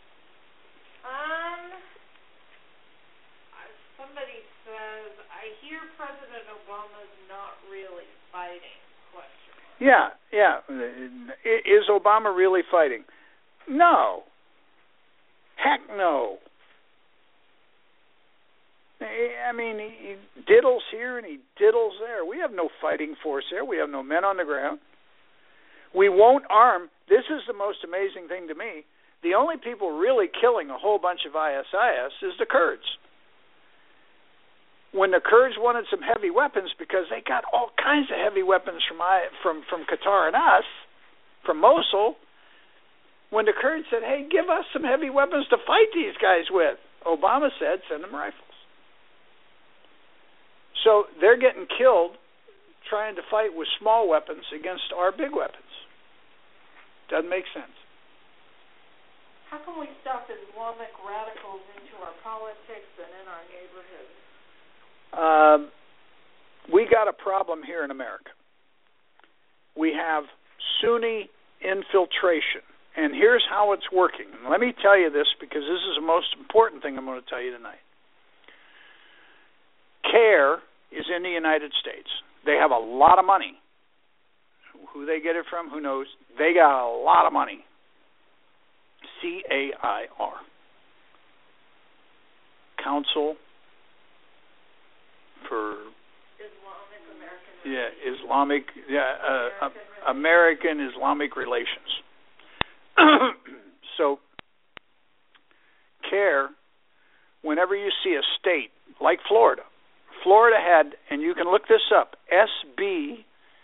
Speaker 2: Somebody says, I hear President Obama's not really fighting.
Speaker 3: Yeah. Is Obama really fighting? No. Heck no. I mean, he diddles here and he diddles there. We have no fighting force there. We have no men on the ground. We won't arm. This is the most amazing thing to me. The only people really killing a whole bunch of ISIS is the Kurds. When the Kurds wanted some heavy weapons, because they got all kinds of heavy weapons from Qatar and us, from Mosul, when the Kurds said, hey, give us some heavy weapons to fight these guys with, Obama said, send them rifles. So they're getting killed trying to fight with small weapons against our big weapons. Doesn't make sense.
Speaker 2: How can we stop Islamic radicals into our politics and in our neighborhoods?
Speaker 3: We got a problem here in America. We have Sunni infiltration, and here's how it's working. And let me tell you this, because this is the most important thing I'm going to tell you tonight. CARE is in the United States. They have a lot of money. Who they get it from, who knows? They got a lot of money. CAIR. Council for American Islamic Relations. So CARE, whenever you see a state like Florida had, and you can look this up, SB,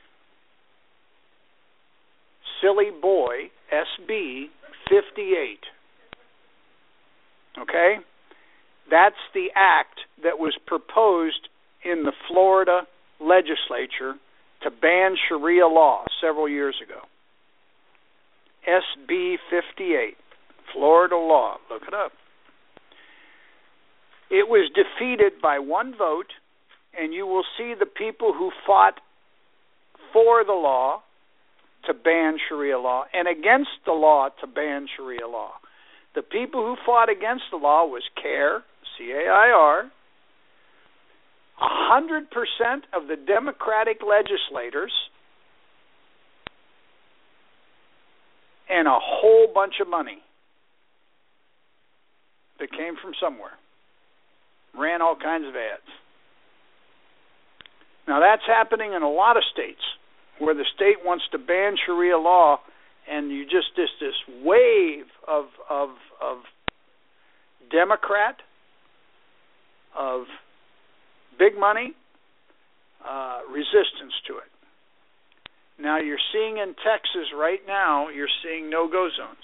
Speaker 3: silly boy, SB 58. Okay? That's the act that was proposed in the Florida legislature to ban Sharia law several years ago. SB 58, Florida law. Look it up. It was defeated by one vote, and you will see the people who fought for the law to ban Sharia law and against the law to ban Sharia law. The people who fought against the law was CAIR, C-A-I-R. 100% of the Democratic legislators and a whole bunch of money that came from somewhere. Ran all kinds of ads. Now that's happening in a lot of states where the state wants to ban Sharia law, and you just this wave of Democrat, of big money, resistance to it. Now you're seeing in Texas right now, you're seeing no-go zones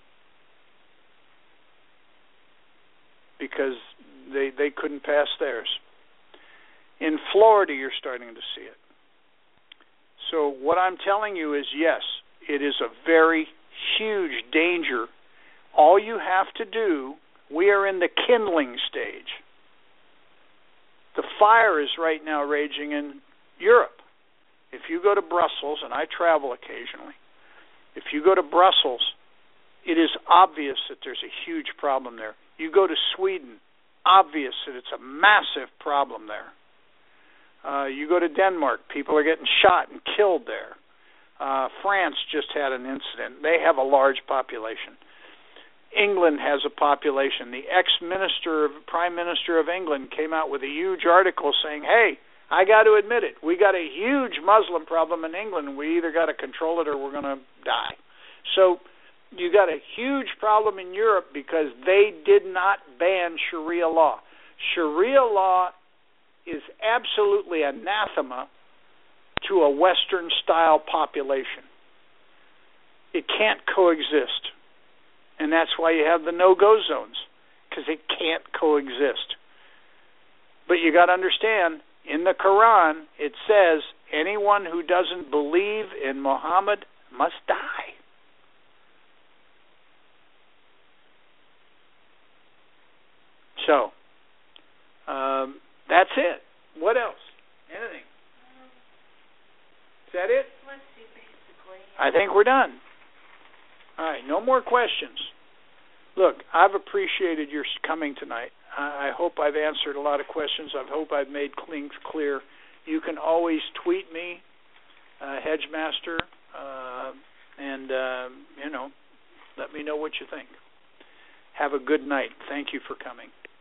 Speaker 3: because they couldn't pass theirs. In Florida, you're starting to see it. So what I'm telling you is, yes, it is a very huge danger. All you have to do, we are in the kindling stage. The fire is right now raging in Europe. If you go to Brussels, and I travel occasionally, if you go to Brussels, it is obvious that there's a huge problem there. You go to Sweden, obvious that it's a massive problem there. You go to Denmark, people are getting shot and killed there. France just had an incident. They have a large population. England has a population. The Prime Minister of England came out with a huge article saying, hey, I got to admit it, we got a huge Muslim problem in England. We either got to control it or we're going to die. So you got a huge problem in Europe because they did not ban Sharia law. Sharia law is absolutely anathema to a Western-style population. It can't coexist. And that's why you have the no-go zones, because it can't coexist. But you got to understand, in the Quran, it says anyone who doesn't believe in Muhammad must die. So, that's it. What else? Anything? Is that it?
Speaker 2: Let's see, basically.
Speaker 3: I think we're done. All right, no more questions. Look, I've appreciated your coming tonight. I hope I've answered a lot of questions. I hope I've made things clear. You can always tweet me, Hedgemaster, and let me know what you think. Have a good night. Thank you for coming.